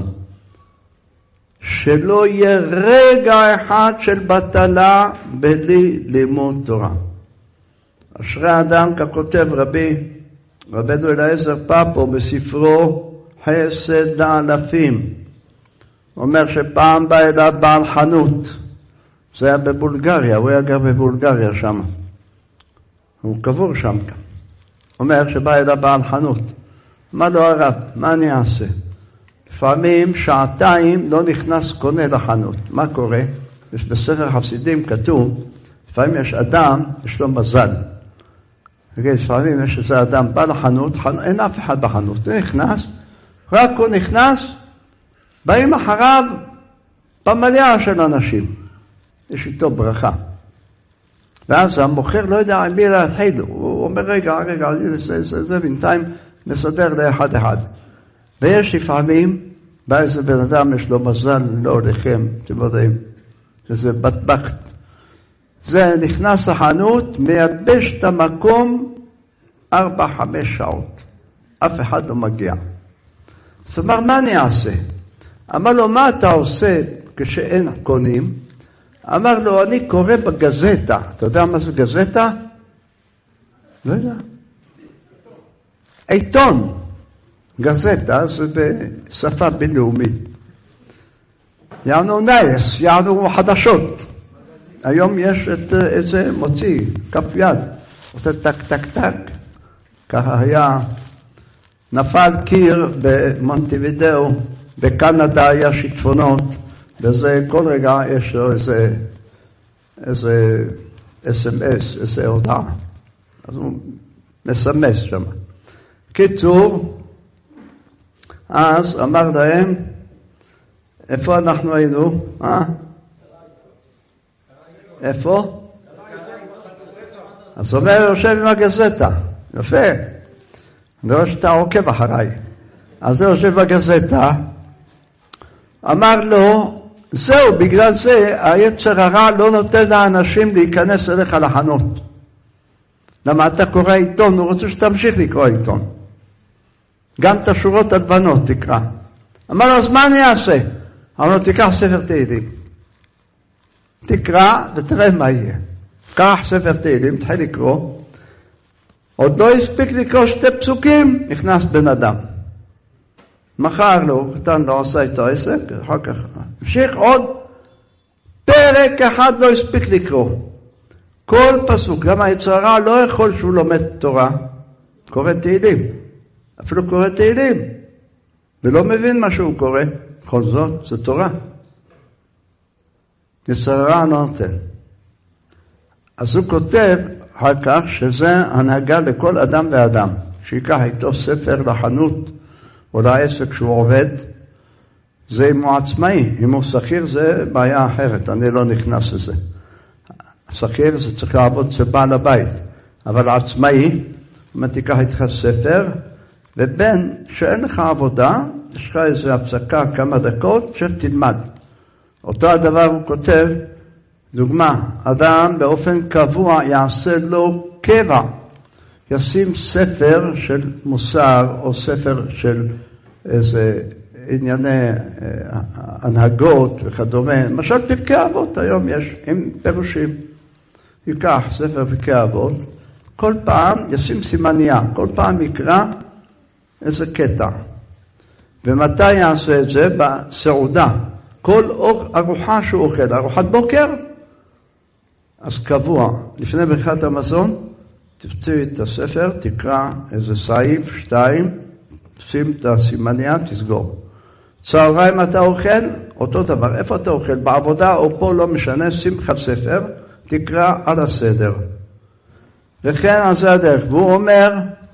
שלא יהיה רגע אחד של בטלה בלי לימוד תורה. אשרי אדם, ככותב רבי, רבנו אליעזר פאפו בספרו חסד האלפים. אומר שפעם בא אליו בעל חנות. זה היה בבולגריה, הוא היה גר בבולגריה שם. הוא קבור שם כאן. אומר שבא אליו בעל חנות. אמר לו הרב, מה אני אעשה? לפעמים שעתיים לא נכנס קונה לחנות. מה קורה? יש בספר חסידים כתוב, לפעמים יש אדם, יש לו מזל. לפעמים יש איזה אדם בא לחנות, אין אף אחד בחנות. הוא נכנס, רק הוא נכנס, באים אחריו במליאה של אנשים. יש איתו ברכה. ואז המוכר לא יודע על מי להתחיל. הוא אומר, רגע, רגע, זה, זה, זה בינתיים נסדר לאחד אחד. ויש לפעמים, בא איזה בן אדם, יש לו מזל, לא הולכם, אתם יודעים, שזה בטבחת. זה נכנס לחנות, מייבש את המקום ארבע, חמש שעות. אף אחד לא מגיע. אז אמר, מה אני אעשה? אמר לו, מה אתה עושה כשאין קונים? אמר לו, אני קורא בגזטה. אתה יודע מה זה גזטה? לא יודע. עיתון. גזטה זה בשפה בינלאומית. יענו נייס, יענו חדשות. היום יש את, את זה מוציא, כף יד. עושה טק טק טק. ככה היה, נפל קיר במונטווידאו, בקנדה היה שיטפונות, וזה כל רגע יש לו איזה, איזה אס אם אס, איזה הודעה. אז הוא מסמס שם. קיצור, אז אמר להם, איפה אנחנו היינו? אה? איפה? אז הוא אומר, יושב עם הגזטה. יפה. אני רואה שאתה עוקב אחריי. אז הוא יושב בגזטה, אמר לו, זהו, בגלל זה היצר הרע לא נותן לאנשים להיכנס אליך לחנות. למה אתה קורא עיתון, הוא רוצה שתמשיך לקרוא עיתון. גם את השורות הלבנות תקרא. אמר לו, אז מה אני אעשה? אמר לו, תיקח ספר תהילים. תקרא ותראה מה יהיה. קח ספר תהילים, תחל לקרוא. עוד לא הספיק לקרוא שתי פסוקים, נכנס בן אדם. מחר לו, קטן לא עשה איתו עסק, אחר כך המשיך עוד פרק אחד לא הספיק לקרוא. כל פסוק, גם היצרה לא יכול שהוא לומד תורה, קורא תהילים. אפילו קורא תהילים, ולא מבין מה שהוא קורא. בכל זאת, זה תורה. יצרה לא נותן. אז הוא כותב אחר כך שזה הנהגה לכל אדם ואדם, שיקח איתו ספר לחנות או לעסק שהוא עובד, זה אם הוא עצמאי, אם הוא שכיר זה בעיה אחרת, אני לא נכנס לזה. שכיר זה צריך לעבוד אצל בעל הבית, אבל עצמאי, אם תיקח איתך ספר, ובין שאין לך עבודה, יש לך איזו הפסקה כמה דקות, שתלמד. אותו הדבר הוא כותב, דוגמה, אדם באופן קבוע יעשה לו קבע, ישים ספר של מוסר או ספר של איזה ענייני הנהגות וכדומה, למשל פרקי אבות היום יש עם פירושים, ייקח ספר פרקי אבות, כל פעם ישים סימניה, כל פעם יקרא איזה קטע. ומתי יעשה את זה? בסעודה. כל ארוחה שהוא אוכל, ארוחת בוקר, אז קבוע, לפני ברכת המזון, תפצי את הספר, תקרא איזה סעיף, שתיים, שים את הסימניה, תסגור. צהריים אתה אוכל, אותו דבר. איפה אתה אוכל? בעבודה או פה לא משנה, שים לך ספר, תקרא על הסדר. וכן על זה הדרך. והוא אומר,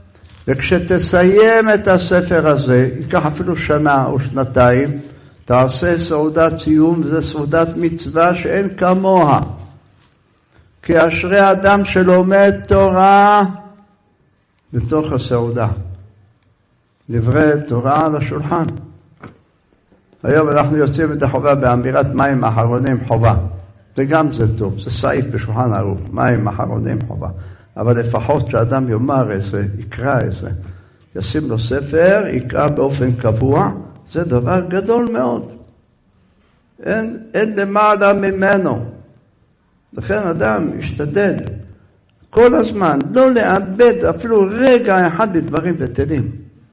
וכשתסיים את הספר הזה, ייקח אפילו שנה או שנתיים, תעשה סעודת סיום, וזה סעודת מצווה שאין כמוה. כי אשרי אדם שלומד תורה בתוך הסעודה. דברי תורה על השולחן. היום אנחנו יוצאים את החובה באמירת מים אחרונים חובה. וגם זה טוב, זה סעיף בשולחן ערוך, מים אחרונים חובה. אבל לפחות שאדם יאמר איזה, יקרא איזה, ישים לו ספר, יקרא באופן קבוע, זה דבר גדול מאוד. אין, אין למעלה ממנו. לכן אדם ישתדל כל הזמן לא לאבד אפילו רגע אחד בדברים בטלים.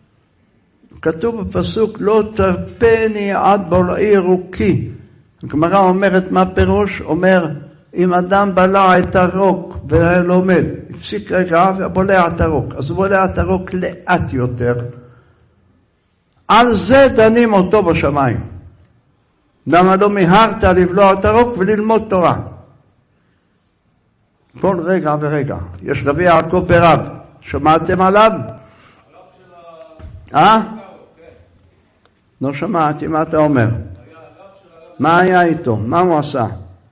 כתוב בפסוק, לא תרפני עד בולעי רוקי. הגמרא אומרת מה פירוש? אומר, אם אדם בלע את הרוק ולומד, הפסיק רגע ובולע את הרוק, אז הוא בולע את הרוק לאט יותר. על זה דנים אותו בשמיים. למה לא מיהרת לבלוע את הרוק וללמוד תורה? כל רגע ורגע. יש רבי יעקב ברב, שמעתם עליו? אה? לא שמעתי, מה אתה אומר? מה היה איתו? מה הוא עשה?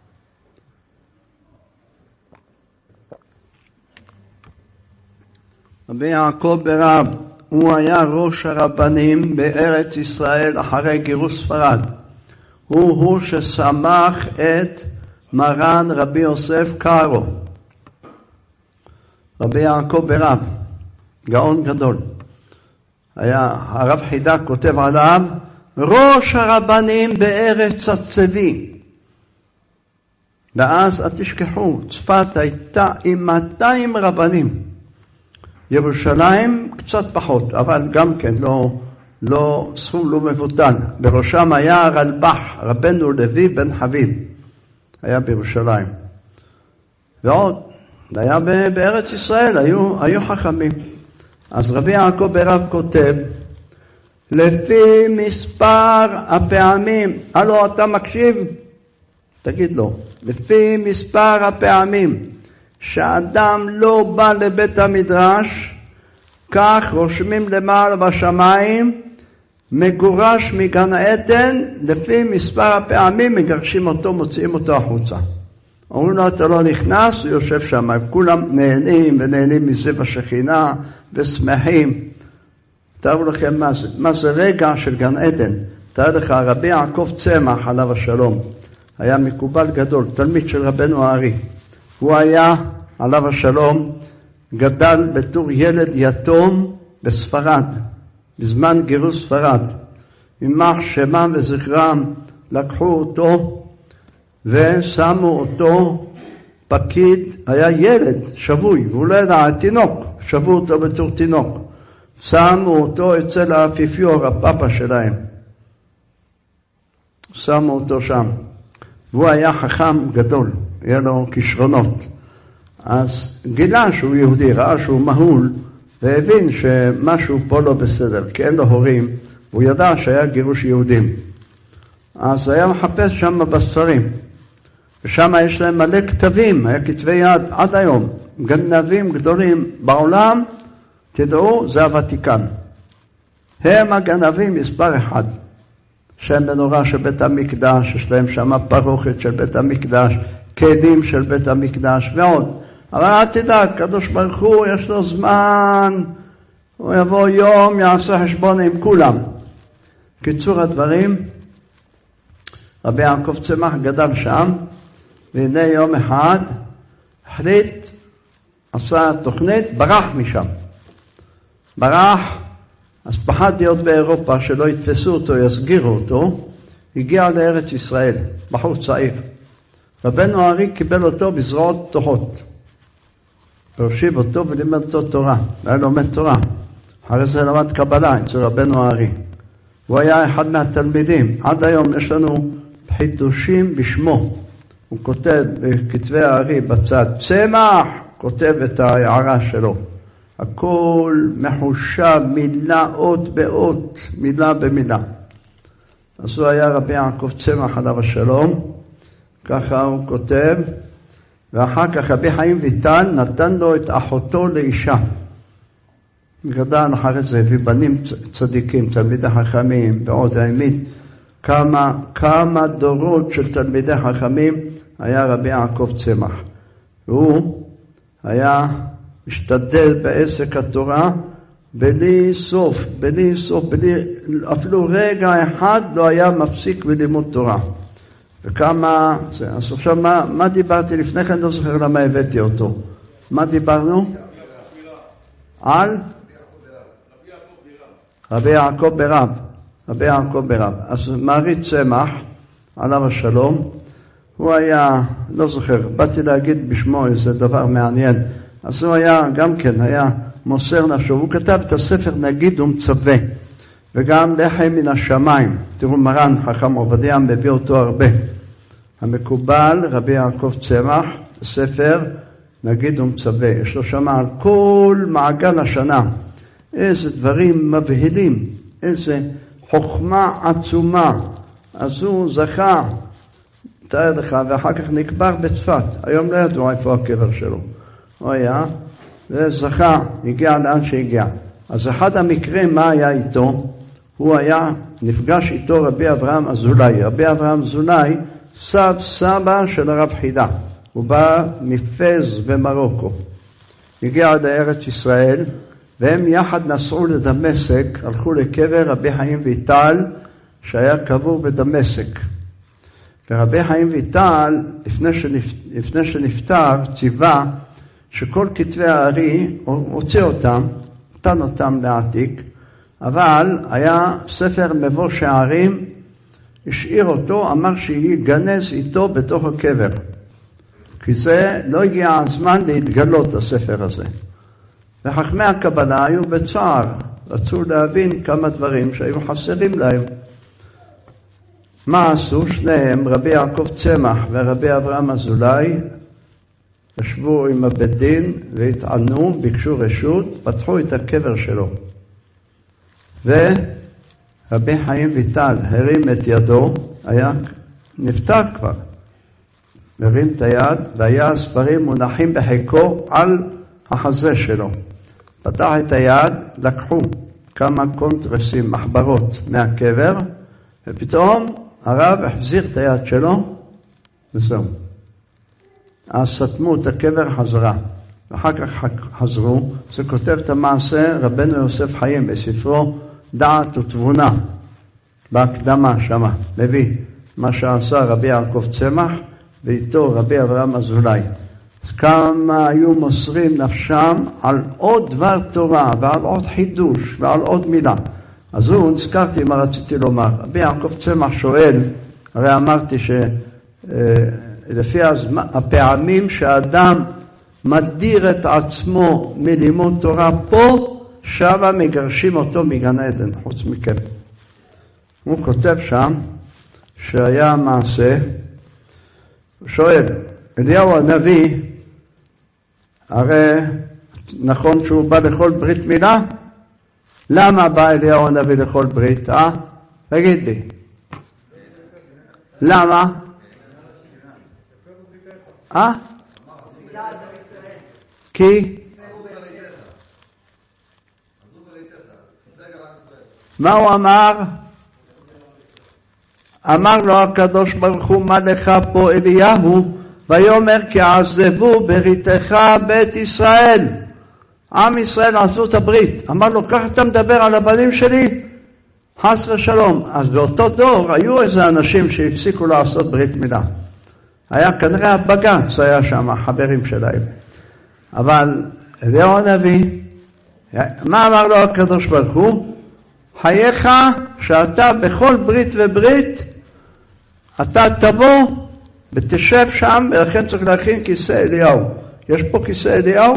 רבי יעקב ברב, הוא היה ראש הרבנים בארץ ישראל אחרי גירוש ספרד. הוא הוא ששמח את מרן רבי יוסף קארו. רבי יעקב ברב, גאון גדול. היה, הרב חידק כותב עליו, ראש הרבנים בארץ הצבי. ואז את תשכחו, צפת הייתה עם מאתיים רבנים. ירושלים קצת פחות, אבל גם כן לא, לא סכום לא מבוטל. בראשם היה הרלב"ח, רבנו לוי בן חביב. היה בירושלים. ועוד, היה בארץ ישראל, היו, היו חכמים. אז רבי יעקב ברב כותב, לפי מספר הפעמים, הלו אתה מקשיב? תגיד לו, לפי מספר הפעמים שאדם לא בא לבית המדרש, כך רושמים למעלה בשמיים, מגורש מגן עדן, לפי מספר הפעמים מגרשים אותו, מוציאים אותו החוצה. אומרים לו, אתה לא נכנס, הוא יושב שם, כולם נהנים ונהנים מזה בשכינה ושמחים. תראו לכם מה זה, מה זה רגע של גן עדן. תראו לך, רבי יעקב צמח עליו השלום, היה מקובל גדול, תלמיד של רבנו הארי. הוא היה, עליו השלום, גדל בתור ילד יתום בספרד, בזמן גירוש ספרד. יימח שמם וזכרם, לקחו אותו ושמו אותו פקיד, היה ילד שבוי, והוא לא ידע, תינוק, שבו אותו בתור תינוק. שמו אותו אצל האפיפיור, הפאפה שלהם. שמו אותו שם. והוא היה חכם גדול, היה לו כישרונות. אז גילה שהוא יהודי, ראה שהוא מהול, והבין שמשהו פה לא בסדר, כי אין לו הורים, והוא ידע שהיה גירוש יהודים. אז היה מחפש שם בספרים, ושם יש להם מלא כתבים, היה כתבי יד עד היום, גנבים גדולים בעולם, תדעו, זה הוותיקן. הם הגנבים מספר אחד, שם מנורה של בית המקדש, יש להם שם פרוכת של בית המקדש, כלים של בית המקדש ועוד. אבל אל תדאג, קדוש ברוך הוא יש לו זמן, הוא יבוא יום, יעשה חשבון עם כולם. קיצור הדברים, רבי יעקב צמח גדל שם, והנה יום אחד החליט, עשה תוכנית, ברח משם. ברח, אז פחד להיות באירופה שלא יתפסו אותו, יסגירו אותו, הגיע לארץ ישראל, בחור צעיר. רבנו הארי קיבל אותו בזרועות פתוחות. והושיב אותו ולימד אותו תורה, היה לומד תורה. אחרי זה למד קבלה אצל רבנו הארי. הוא היה אחד מהתלמידים. עד היום יש לנו חידושים בשמו. הוא כותב בכתבי הארי בצד, צמח, כותב את ההערה שלו. הכל מחושב, מילה אות באות, מילה במילה. אז הוא היה רבי יעקב צמח עליו השלום, ככה הוא כותב, ואחר כך רבי חיים ויטל נתן לו את אחותו לאישה. גדל אחרי זה, ובנים צדיקים, תלמידי חכמים, ועוד העמיד, כמה, כמה דורות של תלמידי חכמים היה רבי יעקב צמח. והוא היה משתדל בעסק התורה, בלי סוף, בלי סוף, בלי, אפילו רגע אחד לא היה מפסיק בלימוד תורה. וכמה, זה, אז עכשיו מה, מה דיברתי לפני כן, לא זוכר למה הבאתי אותו. מה דיברנו? על? רבי יעקב ברב. רבי יעקב ברב. אז מעריץ צמח, עליו השלום, הוא היה, לא זוכר, באתי להגיד בשמו איזה דבר מעניין. אז הוא היה, גם כן, היה מוסר נפשו. הוא כתב את הספר נגיד ומצווה, וגם לחם מן השמיים. תראו, מרן חכם עובדיה מביא אותו הרבה. המקובל, רבי יעקב צמח, ספר נגיד ומצווה. יש לו שמה על כל מעגל השנה. איזה דברים מבהילים, איזה חוכמה עצומה. אז הוא זכה, תאר לך, ואחר כך נקבר בצפת. היום לא ידעו איפה הקבר שלו. הוא היה, וזכה, הגיע לאן שהגיע. אז אחד המקרים, מה היה איתו? הוא היה, נפגש איתו רבי אברהם אזולאי. רבי אברהם אזולאי, סב סבא של הרב חידה. הוא בא מפז במרוקו. הגיע עד לארץ ישראל, והם יחד נסעו לדמשק, הלכו לקבר רבי חיים ויטל, שהיה קבור בדמשק. ורבי חיים ויטל, לפני, שנפ... לפני שנפטר, ציווה, שכל כתבי הארי, הוציא אותם, נתן אותם להעתיק, אבל היה ספר מבוא שערים, השאיר אותו, אמר שיגנז איתו בתוך הקבר. כי זה לא הגיע הזמן להתגלות הספר הזה. וחכמי הקבלה היו בצער, רצו להבין כמה דברים שהיו חסרים להם. מה עשו שניהם, רבי יעקב צמח ורבי אברהם אזולאי, ישבו עם הבית דין והתענו, ביקשו רשות, פתחו את הקבר שלו. ורבי חיים ויטל הרים את ידו, היה נפטר כבר. הרים את היד, והיה הספרים מונחים בחיקו על החזה שלו. פתח את היד, לקחו כמה קונטרסים, מחברות מהקבר, ופתאום הרב החזיר את היד שלו, וזהו. אז סתמו את הקבר חזרה, ואחר כך חזרו. זה כותב את המעשה רבנו יוסף חיים בספרו דעת ותבונה, בהקדמה שמה, מביא מה שעשה רבי יעקב צמח, ואיתו רבי אברהם אזולאי. כמה היו מוסרים נפשם על עוד דבר תורה, ועל עוד חידוש, ועל עוד מילה. אז הוא, נזכרתי מה רציתי לומר. רבי יעקב צמח שואל, הרי אמרתי שלפי הפעמים שאדם מדיר את עצמו מלימוד תורה פה, שמה מגרשים אותו מגן עדן, חוץ מכם. הוא כותב שם שהיה מעשה, הוא שואל, אליהו הנביא, הרי נכון שהוא בא לכל ברית מילה? למה בא אליהו הנביא לכל ברית? אה? תגיד לי. למה? אה? כי? מה הוא אמר? אמר לו הקדוש ברוך הוא, מה לך פה אליהו? ויאמר כי עזבו בריתך בית ישראל. עם ישראל עזבו את הברית. אמר לו, כך אתה מדבר על הבנים שלי? חס ושלום. אז באותו דור היו איזה אנשים שהפסיקו לעשות ברית מילה. היה כנראה הבג"ץ, היה שם החברים שלהם. אבל אליהו הנביא, מה אמר לו הקדוש ברוך הוא? חייך שאתה בכל ברית וברית, אתה תבוא ותשב שם, ולכן צריך להכין כיסא אליהו. יש פה כיסא אליהו?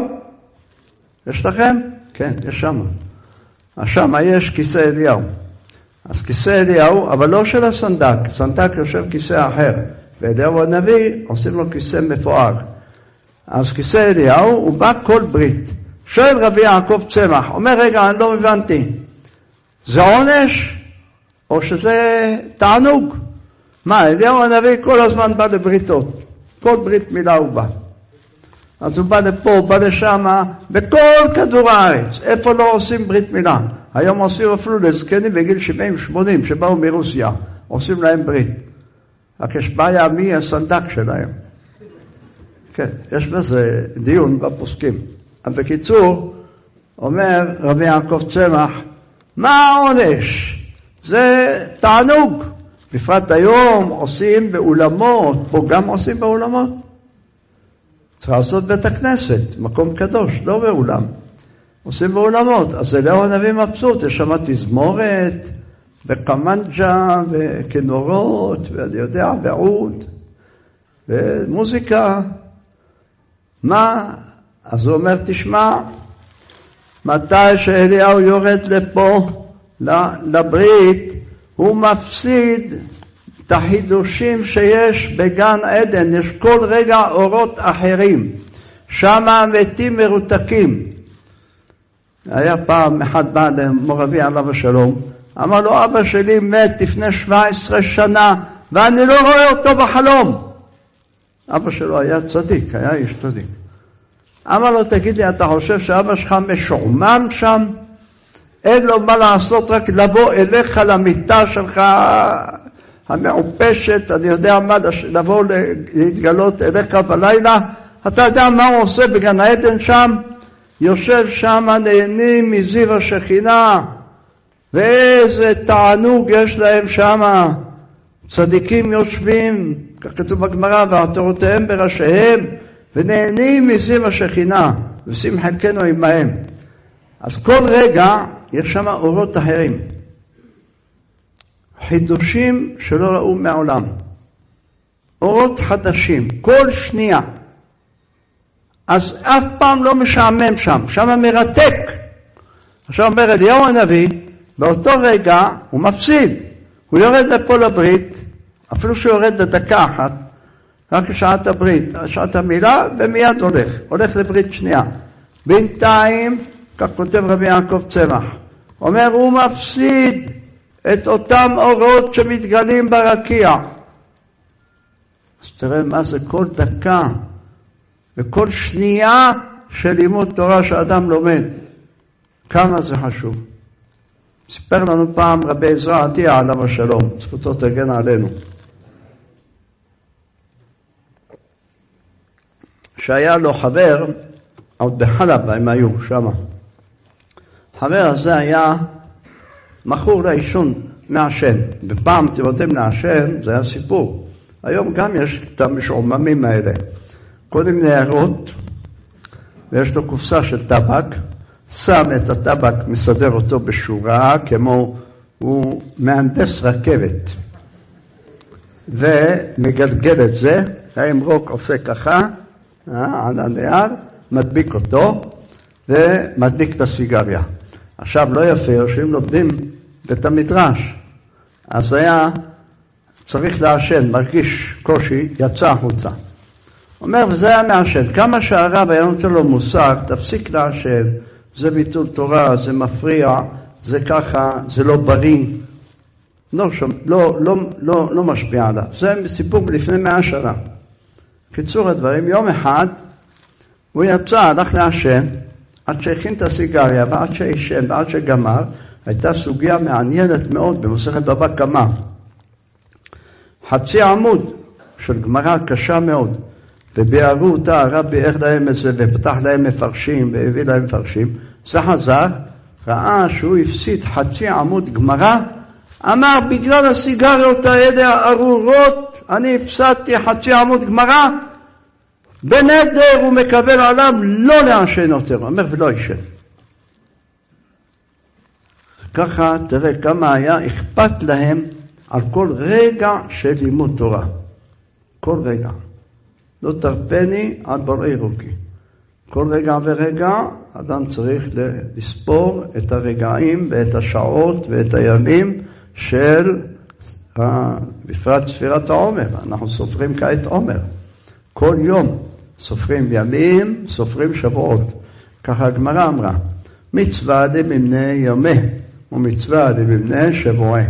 יש לכם? כן, יש שם. אז שם יש כיסא אליהו. אז כיסא אליהו, אבל לא של הסנדק. סנדק יושב כיסא אחר. ואליהו הנביא עושים לו כיסא מפואר. אז כיסא אליהו הוא בא כל ברית. שואל רבי יעקב צמח, אומר רגע אני לא הבנתי, זה עונש או שזה תענוג? מה, אליהו הנביא כל הזמן בא לבריתות, כל ברית מילה הוא בא. אז הוא בא לפה, בא לשם, בכל כדור הארץ, איפה לא עושים ברית מילה? היום עושים אפילו לזקנים בגיל שבעים שמונים שבאו מרוסיה, עושים להם ברית. רק יש בעיה מי הסנדק שלהם. כן, יש בזה דיון בפוסקים. אבל בקיצור, אומר רבי יעקב צמח, מה העונש? זה תענוג. בפרט היום עושים באולמות, פה גם עושים באולמות. צריך לעשות בית הכנסת, מקום קדוש, לא באולם. עושים באולמות, אז אליהו הנביא מבסוט, יש שם תזמורת, וקמנג'ה, וכנורות, ואני יודע, ועוד, ומוזיקה. מה? אז הוא אומר, תשמע, מתי שאליהו יורד לפה, לברית, הוא מפסיד את החידושים שיש בגן עדן. יש כל רגע אורות אחרים. שם המתים מרותקים. היה פעם אחד בא למורבי עליו השלום, אמר לו, אבא שלי מת לפני שבע עשרה שנה, ואני לא רואה אותו בחלום. אבא שלו היה צדיק, היה איש צדיק. אמר לו, תגיד לי, אתה חושב שאבא שלך משועמם שם? אין לו מה לעשות, רק לבוא אליך למיטה שלך המעופשת, אני יודע מה, לבוא להתגלות אליך בלילה. אתה יודע מה הוא עושה בגן העדן שם? יושב שם, נהנים מזיו השכינה, ואיזה תענוג יש להם שם. צדיקים יושבים, כך כתוב בגמרא, ועטרותיהם בראשיהם, ונהנים מזיו השכינה, ושים חלקנו עמהם. אז כל רגע יש שם אורות אחרים. חידושים שלא ראו מעולם. אורות חדשים, כל שנייה. אז אף פעם לא משעמם שם, שם מרתק. עכשיו אומר אליהו הנביא, באותו רגע הוא מפסיד. הוא יורד לפה לברית, אפילו שהוא יורד לדקה אחת, רק לשעת הברית, שעת המילה, ומיד הולך. הולך לברית שנייה. בינתיים, כך כותב רבי יעקב צמח, אומר, הוא מפסיד את אותם אורות שמתגלים ברקיע. אז תראה מה זה כל דקה, וכל שנייה של לימוד תורה שאדם לומד. כמה זה חשוב. סיפר לנו פעם רבי עזרא עטיה עליו השלום, זכותו תגן עלינו. שהיה לו חבר, עוד בחלב הם היו שם. חבר הזה היה מכור לעישון, מעשן. בפעם תירותם לעשן, זה היה סיפור. היום גם יש את המשעוממים האלה. קודם נערות, ויש לו קופסה של טבק, שם את הטבק, מסדר אותו בשורה, כמו הוא מהנדס רכבת. ומגלגל את זה, האמרוק עושה ככה, על הנייר, מדביק אותו, ומדליק את הסיגריה. עכשיו לא יפה, יושבים לומדים בית המדרש. אז היה צריך לעשן, מרגיש קושי, יצא החוצה. אומר, וזה היה מעשן. כמה שהרב היה נותן לו מושג, תפסיק לעשן, זה ביטול תורה, זה מפריע, זה ככה, זה לא בריא. לא, לא, לא, לא, לא משפיע עליו. זה סיפור לפני מאה שנה. קיצור הדברים, יום אחד הוא יצא, הלך לעשן, עד שהכין את הסיגריה, ועד שהשן, ועד שגמר, הייתה סוגיה מעניינת מאוד במסכת בבא קמא. חצי עמוד של גמרא קשה מאוד. וביארו אותה, הרב ביאר להם את זה, ופתח להם מפרשים, והביא להם מפרשים. זה חזר, ראה שהוא הפסיד חצי עמוד גמרא, אמר, בגלל הסיגריות האלה הארורות, אני הפסדתי חצי עמוד גמרא, בנדר הוא מקבל עליו לא לעשן יותר, הוא אומר ולא ישן. ככה תראה כמה היה אכפת להם על כל רגע של לימוד תורה. כל רגע. לא תרפני על בוראי רוקי. כל רגע ורגע אדם צריך לספור את הרגעים ואת השעות ואת הימים של בפרט ספירת העומר. אנחנו סופרים כעת עומר. כל יום סופרים ימים, סופרים שבועות. ככה הגמרא אמרה, מצווה דממנה יומי ומצווה דממנה שבועי.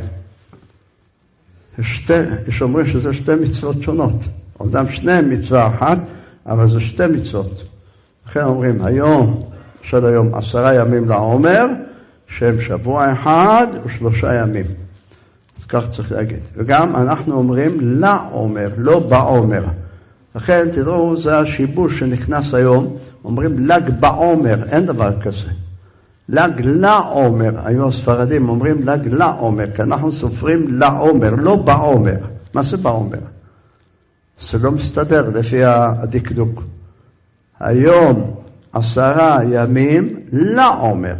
יש אומרים שזה שתי מצוות שונות. אומנם שניהם מצווה אחת, אבל זה שתי מצוות. לכן אומרים, היום של היום עשרה ימים לעומר, שהם שבוע אחד ושלושה ימים. אז כך צריך להגיד. וגם אנחנו אומרים לעומר, לא בעומר. לכן תראו, זה השיבוש שנכנס היום, אומרים לג בעומר, אין דבר כזה. לג לעומר, היו הספרדים אומרים לג לעומר, כי אנחנו סופרים לעומר, לא בעומר. מה זה בעומר? זה לא מסתדר לפי הדקדוק. היום עשרה ימים לעומר.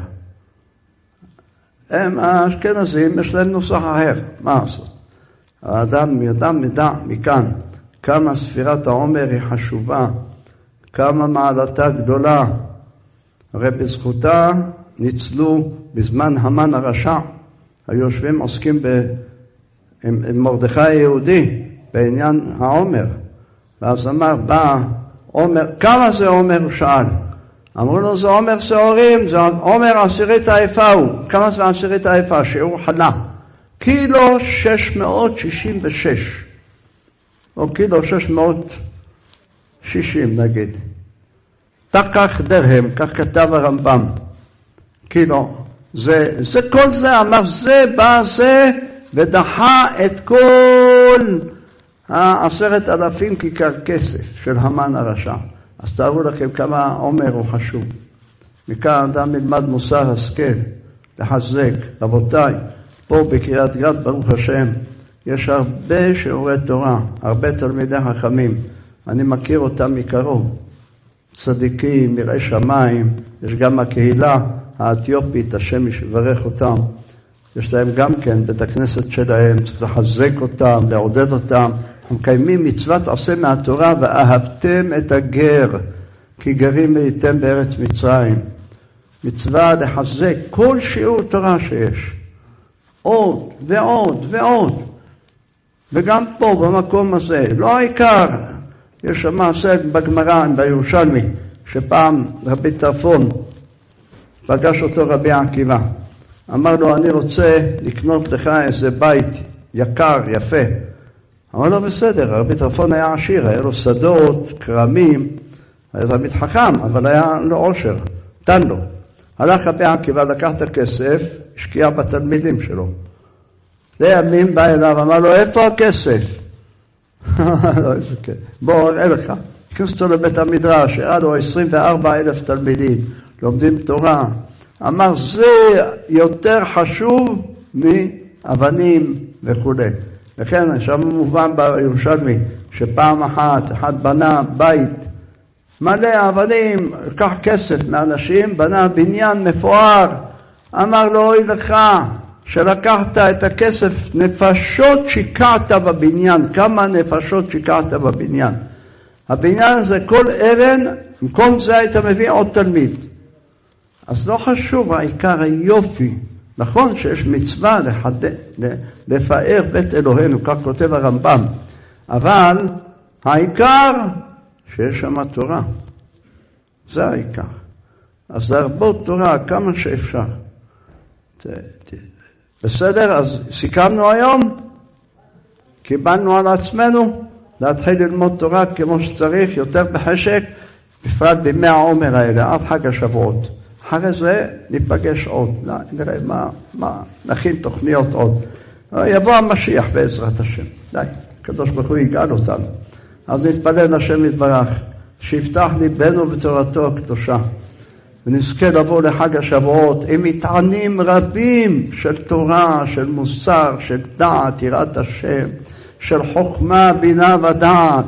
הם האשכנזים, יש להם נוסח אחר. מה עשו? האדם ידע מדע מכאן כמה ספירת העומר היא חשובה, כמה מעלתה גדולה. הרי בזכותה ניצלו בזמן המן הרשע, היושבים עוסקים ב... עם, עם מרדכי היהודי בעניין העומר. ואז אמר, בא עומר, כמה זה עומר? הוא שאל. אמרו לו, זה עומר שעורים, זה עומר עשירית העיפה הוא. כמה זה עשירית העיפה? שיעור חלה. קילו שש מאות שישים ושש. או קילו שש מאות שישים נגיד. תקח דרהם, כך כתב הרמב"ם. קילו. זה, זה כל זה, אמר זה, בא זה, ודחה את כל העשרת אלפים כיכר כסף של המן הרשע. אז תארו לכם כמה עומר הוא חשוב. מכאן אדם מלמד מוסר השכל, לחזק. רבותיי, פה בקריית גת, ברוך השם, יש הרבה שיעורי תורה, הרבה תלמידי חכמים. אני מכיר אותם מקרוב. צדיקים, מראי שמיים, יש גם הקהילה האתיופית, השם יברך אותם. יש להם גם כן בית הכנסת שלהם, צריך לחזק אותם, לעודד אותם. אנחנו מקיימים מצוות עשה מהתורה, ואהבתם את הגר, כי גרים הייתם בארץ מצרים. מצווה לחזק כל שיעור תורה שיש. עוד ועוד ועוד. וגם פה במקום הזה, לא העיקר. יש שם מעשה בגמרא, בירושלמי, שפעם רבי טרפון פגש אותו רבי עקיבא. אמר לו, אני רוצה לקנות לך איזה בית יקר, יפה. אמר לו, בסדר, רבי טרפון היה עשיר, היה לו שדות, קרמים, היה תמיד חכם, אבל היה לו עושר, תן לו. הלך רבי עקיבא, לקח את הכסף, השקיע בתלמידים שלו. לימים בא אליו, אמר לו, איפה הכסף? בוא, אראה לך. הכניס אותו לבית המדרש, היה לו עשרים וארבעה אלף תלמידים, לומדים תורה. אמר, זה יותר חשוב מאבנים וכו'. לכן, שם מובן בירושלמי, שפעם אחת, אחד בנה בית, מלא אבנים, לקח כסף מאנשים, בנה בניין מפואר. אמר לו, אוי לך, שלקחת את הכסף, נפשות שיקעת בבניין. כמה נפשות שיקעת בבניין? הבניין הזה, כל אבן, במקום זה היית מביא עוד תלמיד. אז לא חשוב, העיקר היופי. נכון שיש מצווה לחד... לפאר בית אלוהינו, כך כותב הרמב"ם. אבל העיקר שיש שם תורה. זה העיקר. אז להרבות תורה כמה שאפשר. ת... ת... בסדר, אז סיכמנו היום. קיבלנו על עצמנו להתחיל ללמוד תורה כמו שצריך, יותר בחשק, בפרט בימי העומר האלה, עד חג השבועות. אחרי זה ניפגש עוד, נראה מה, מה, נכין תוכניות עוד. יבוא המשיח בעזרת השם. די, הקדוש ברוך הוא יגאל אותנו. אז נתפלל לשם יתברך, שיפתח ליבנו בתורתו הקדושה, ונזכה לבוא לחג השבועות עם מטענים רבים של תורה, של מוסר, של דעת, יראת השם, של חוכמה, בינה ודעת,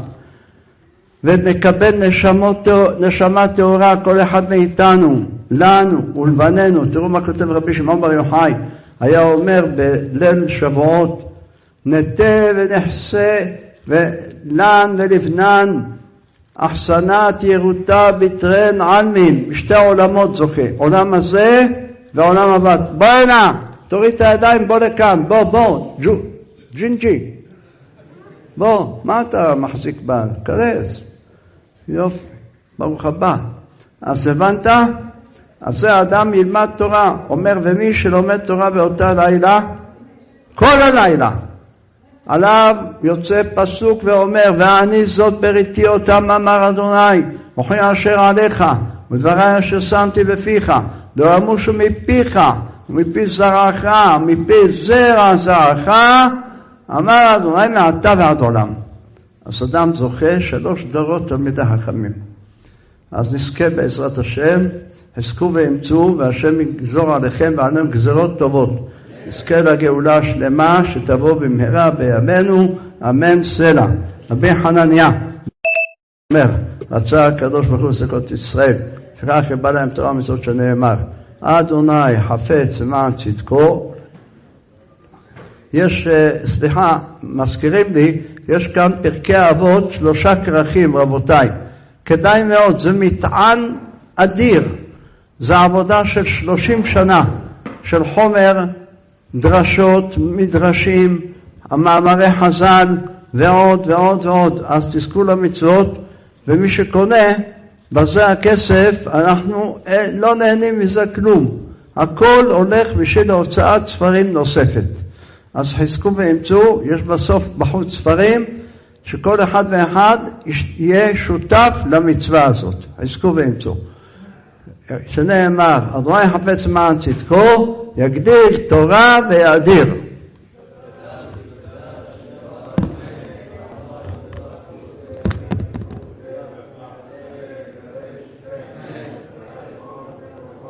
ונקבל נשמות, נשמה טהורה כל אחד מאיתנו, לנו ולבנינו. תראו מה כותב רבי שמעון בר יוחאי, היה אומר בליל שבועות, נטה ונחסה ולן ולבנן, אחסנת ירותה בתרן עלמין, בשתי העולמות זוכה, עולם הזה ועולם הבא. בוא הנה, תוריד את הידיים, בוא לכאן, בוא בוא, ג'ו, ג'ינג'י, בוא, מה אתה מחזיק בה? כרס, יופי, ברוך הבא. אז הבנת? אז זה האדם ילמד תורה, אומר, ומי שלומד תורה באותה לילה, כל הלילה, עליו יוצא פסוק ואומר, ואני זאת בריתי אותם אמר אדוני, מוכן אשר עליך, ודברי אשר שמתי בפיך, לא ימושו מפיך, ומפי זרעך, מפי זרע זרעך, אמר אדוני מעתה ועד עולם. אז אדם זוכה שלוש דורות תלמידי חכמים. אז נזכה בעזרת השם, הסקו ואמצו, והשם יגזור עליכם ועליהם גזרות טובות. נזכה לגאולה שלמה שתבוא במהרה בימינו, אמן סלע. רבי חנניה אומר, רצה הקדוש ברוך הוא לזכות ישראל, לפיכך בא להם תורה מזאת שנאמר, אדוני חפץ למען צדקו. יש, סליחה, מזכירים לי, יש כאן פרקי אבות, שלושה כרכים, רבותיי. כדאי מאוד, זה מטען אדיר. זה עבודה של שלושים שנה, של חומר, דרשות, מדרשים, המאמרי חז"ל, ועוד ועוד ועוד. אז תזכו למצוות, ומי שקונה, בזה הכסף, אנחנו לא נהנים מזה כלום. הכל הולך בשביל הוצאת ספרים נוספת. אז חזקו ואמצו, יש בסוף בחוץ ספרים, שכל אחד ואחד יהיה שותף למצווה הזאת. חזקו ואמצו. שנאמר, אדוני חפץ למען צדקו, יגדיל תורה ויאדיר.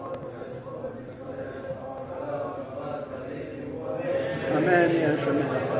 אמן.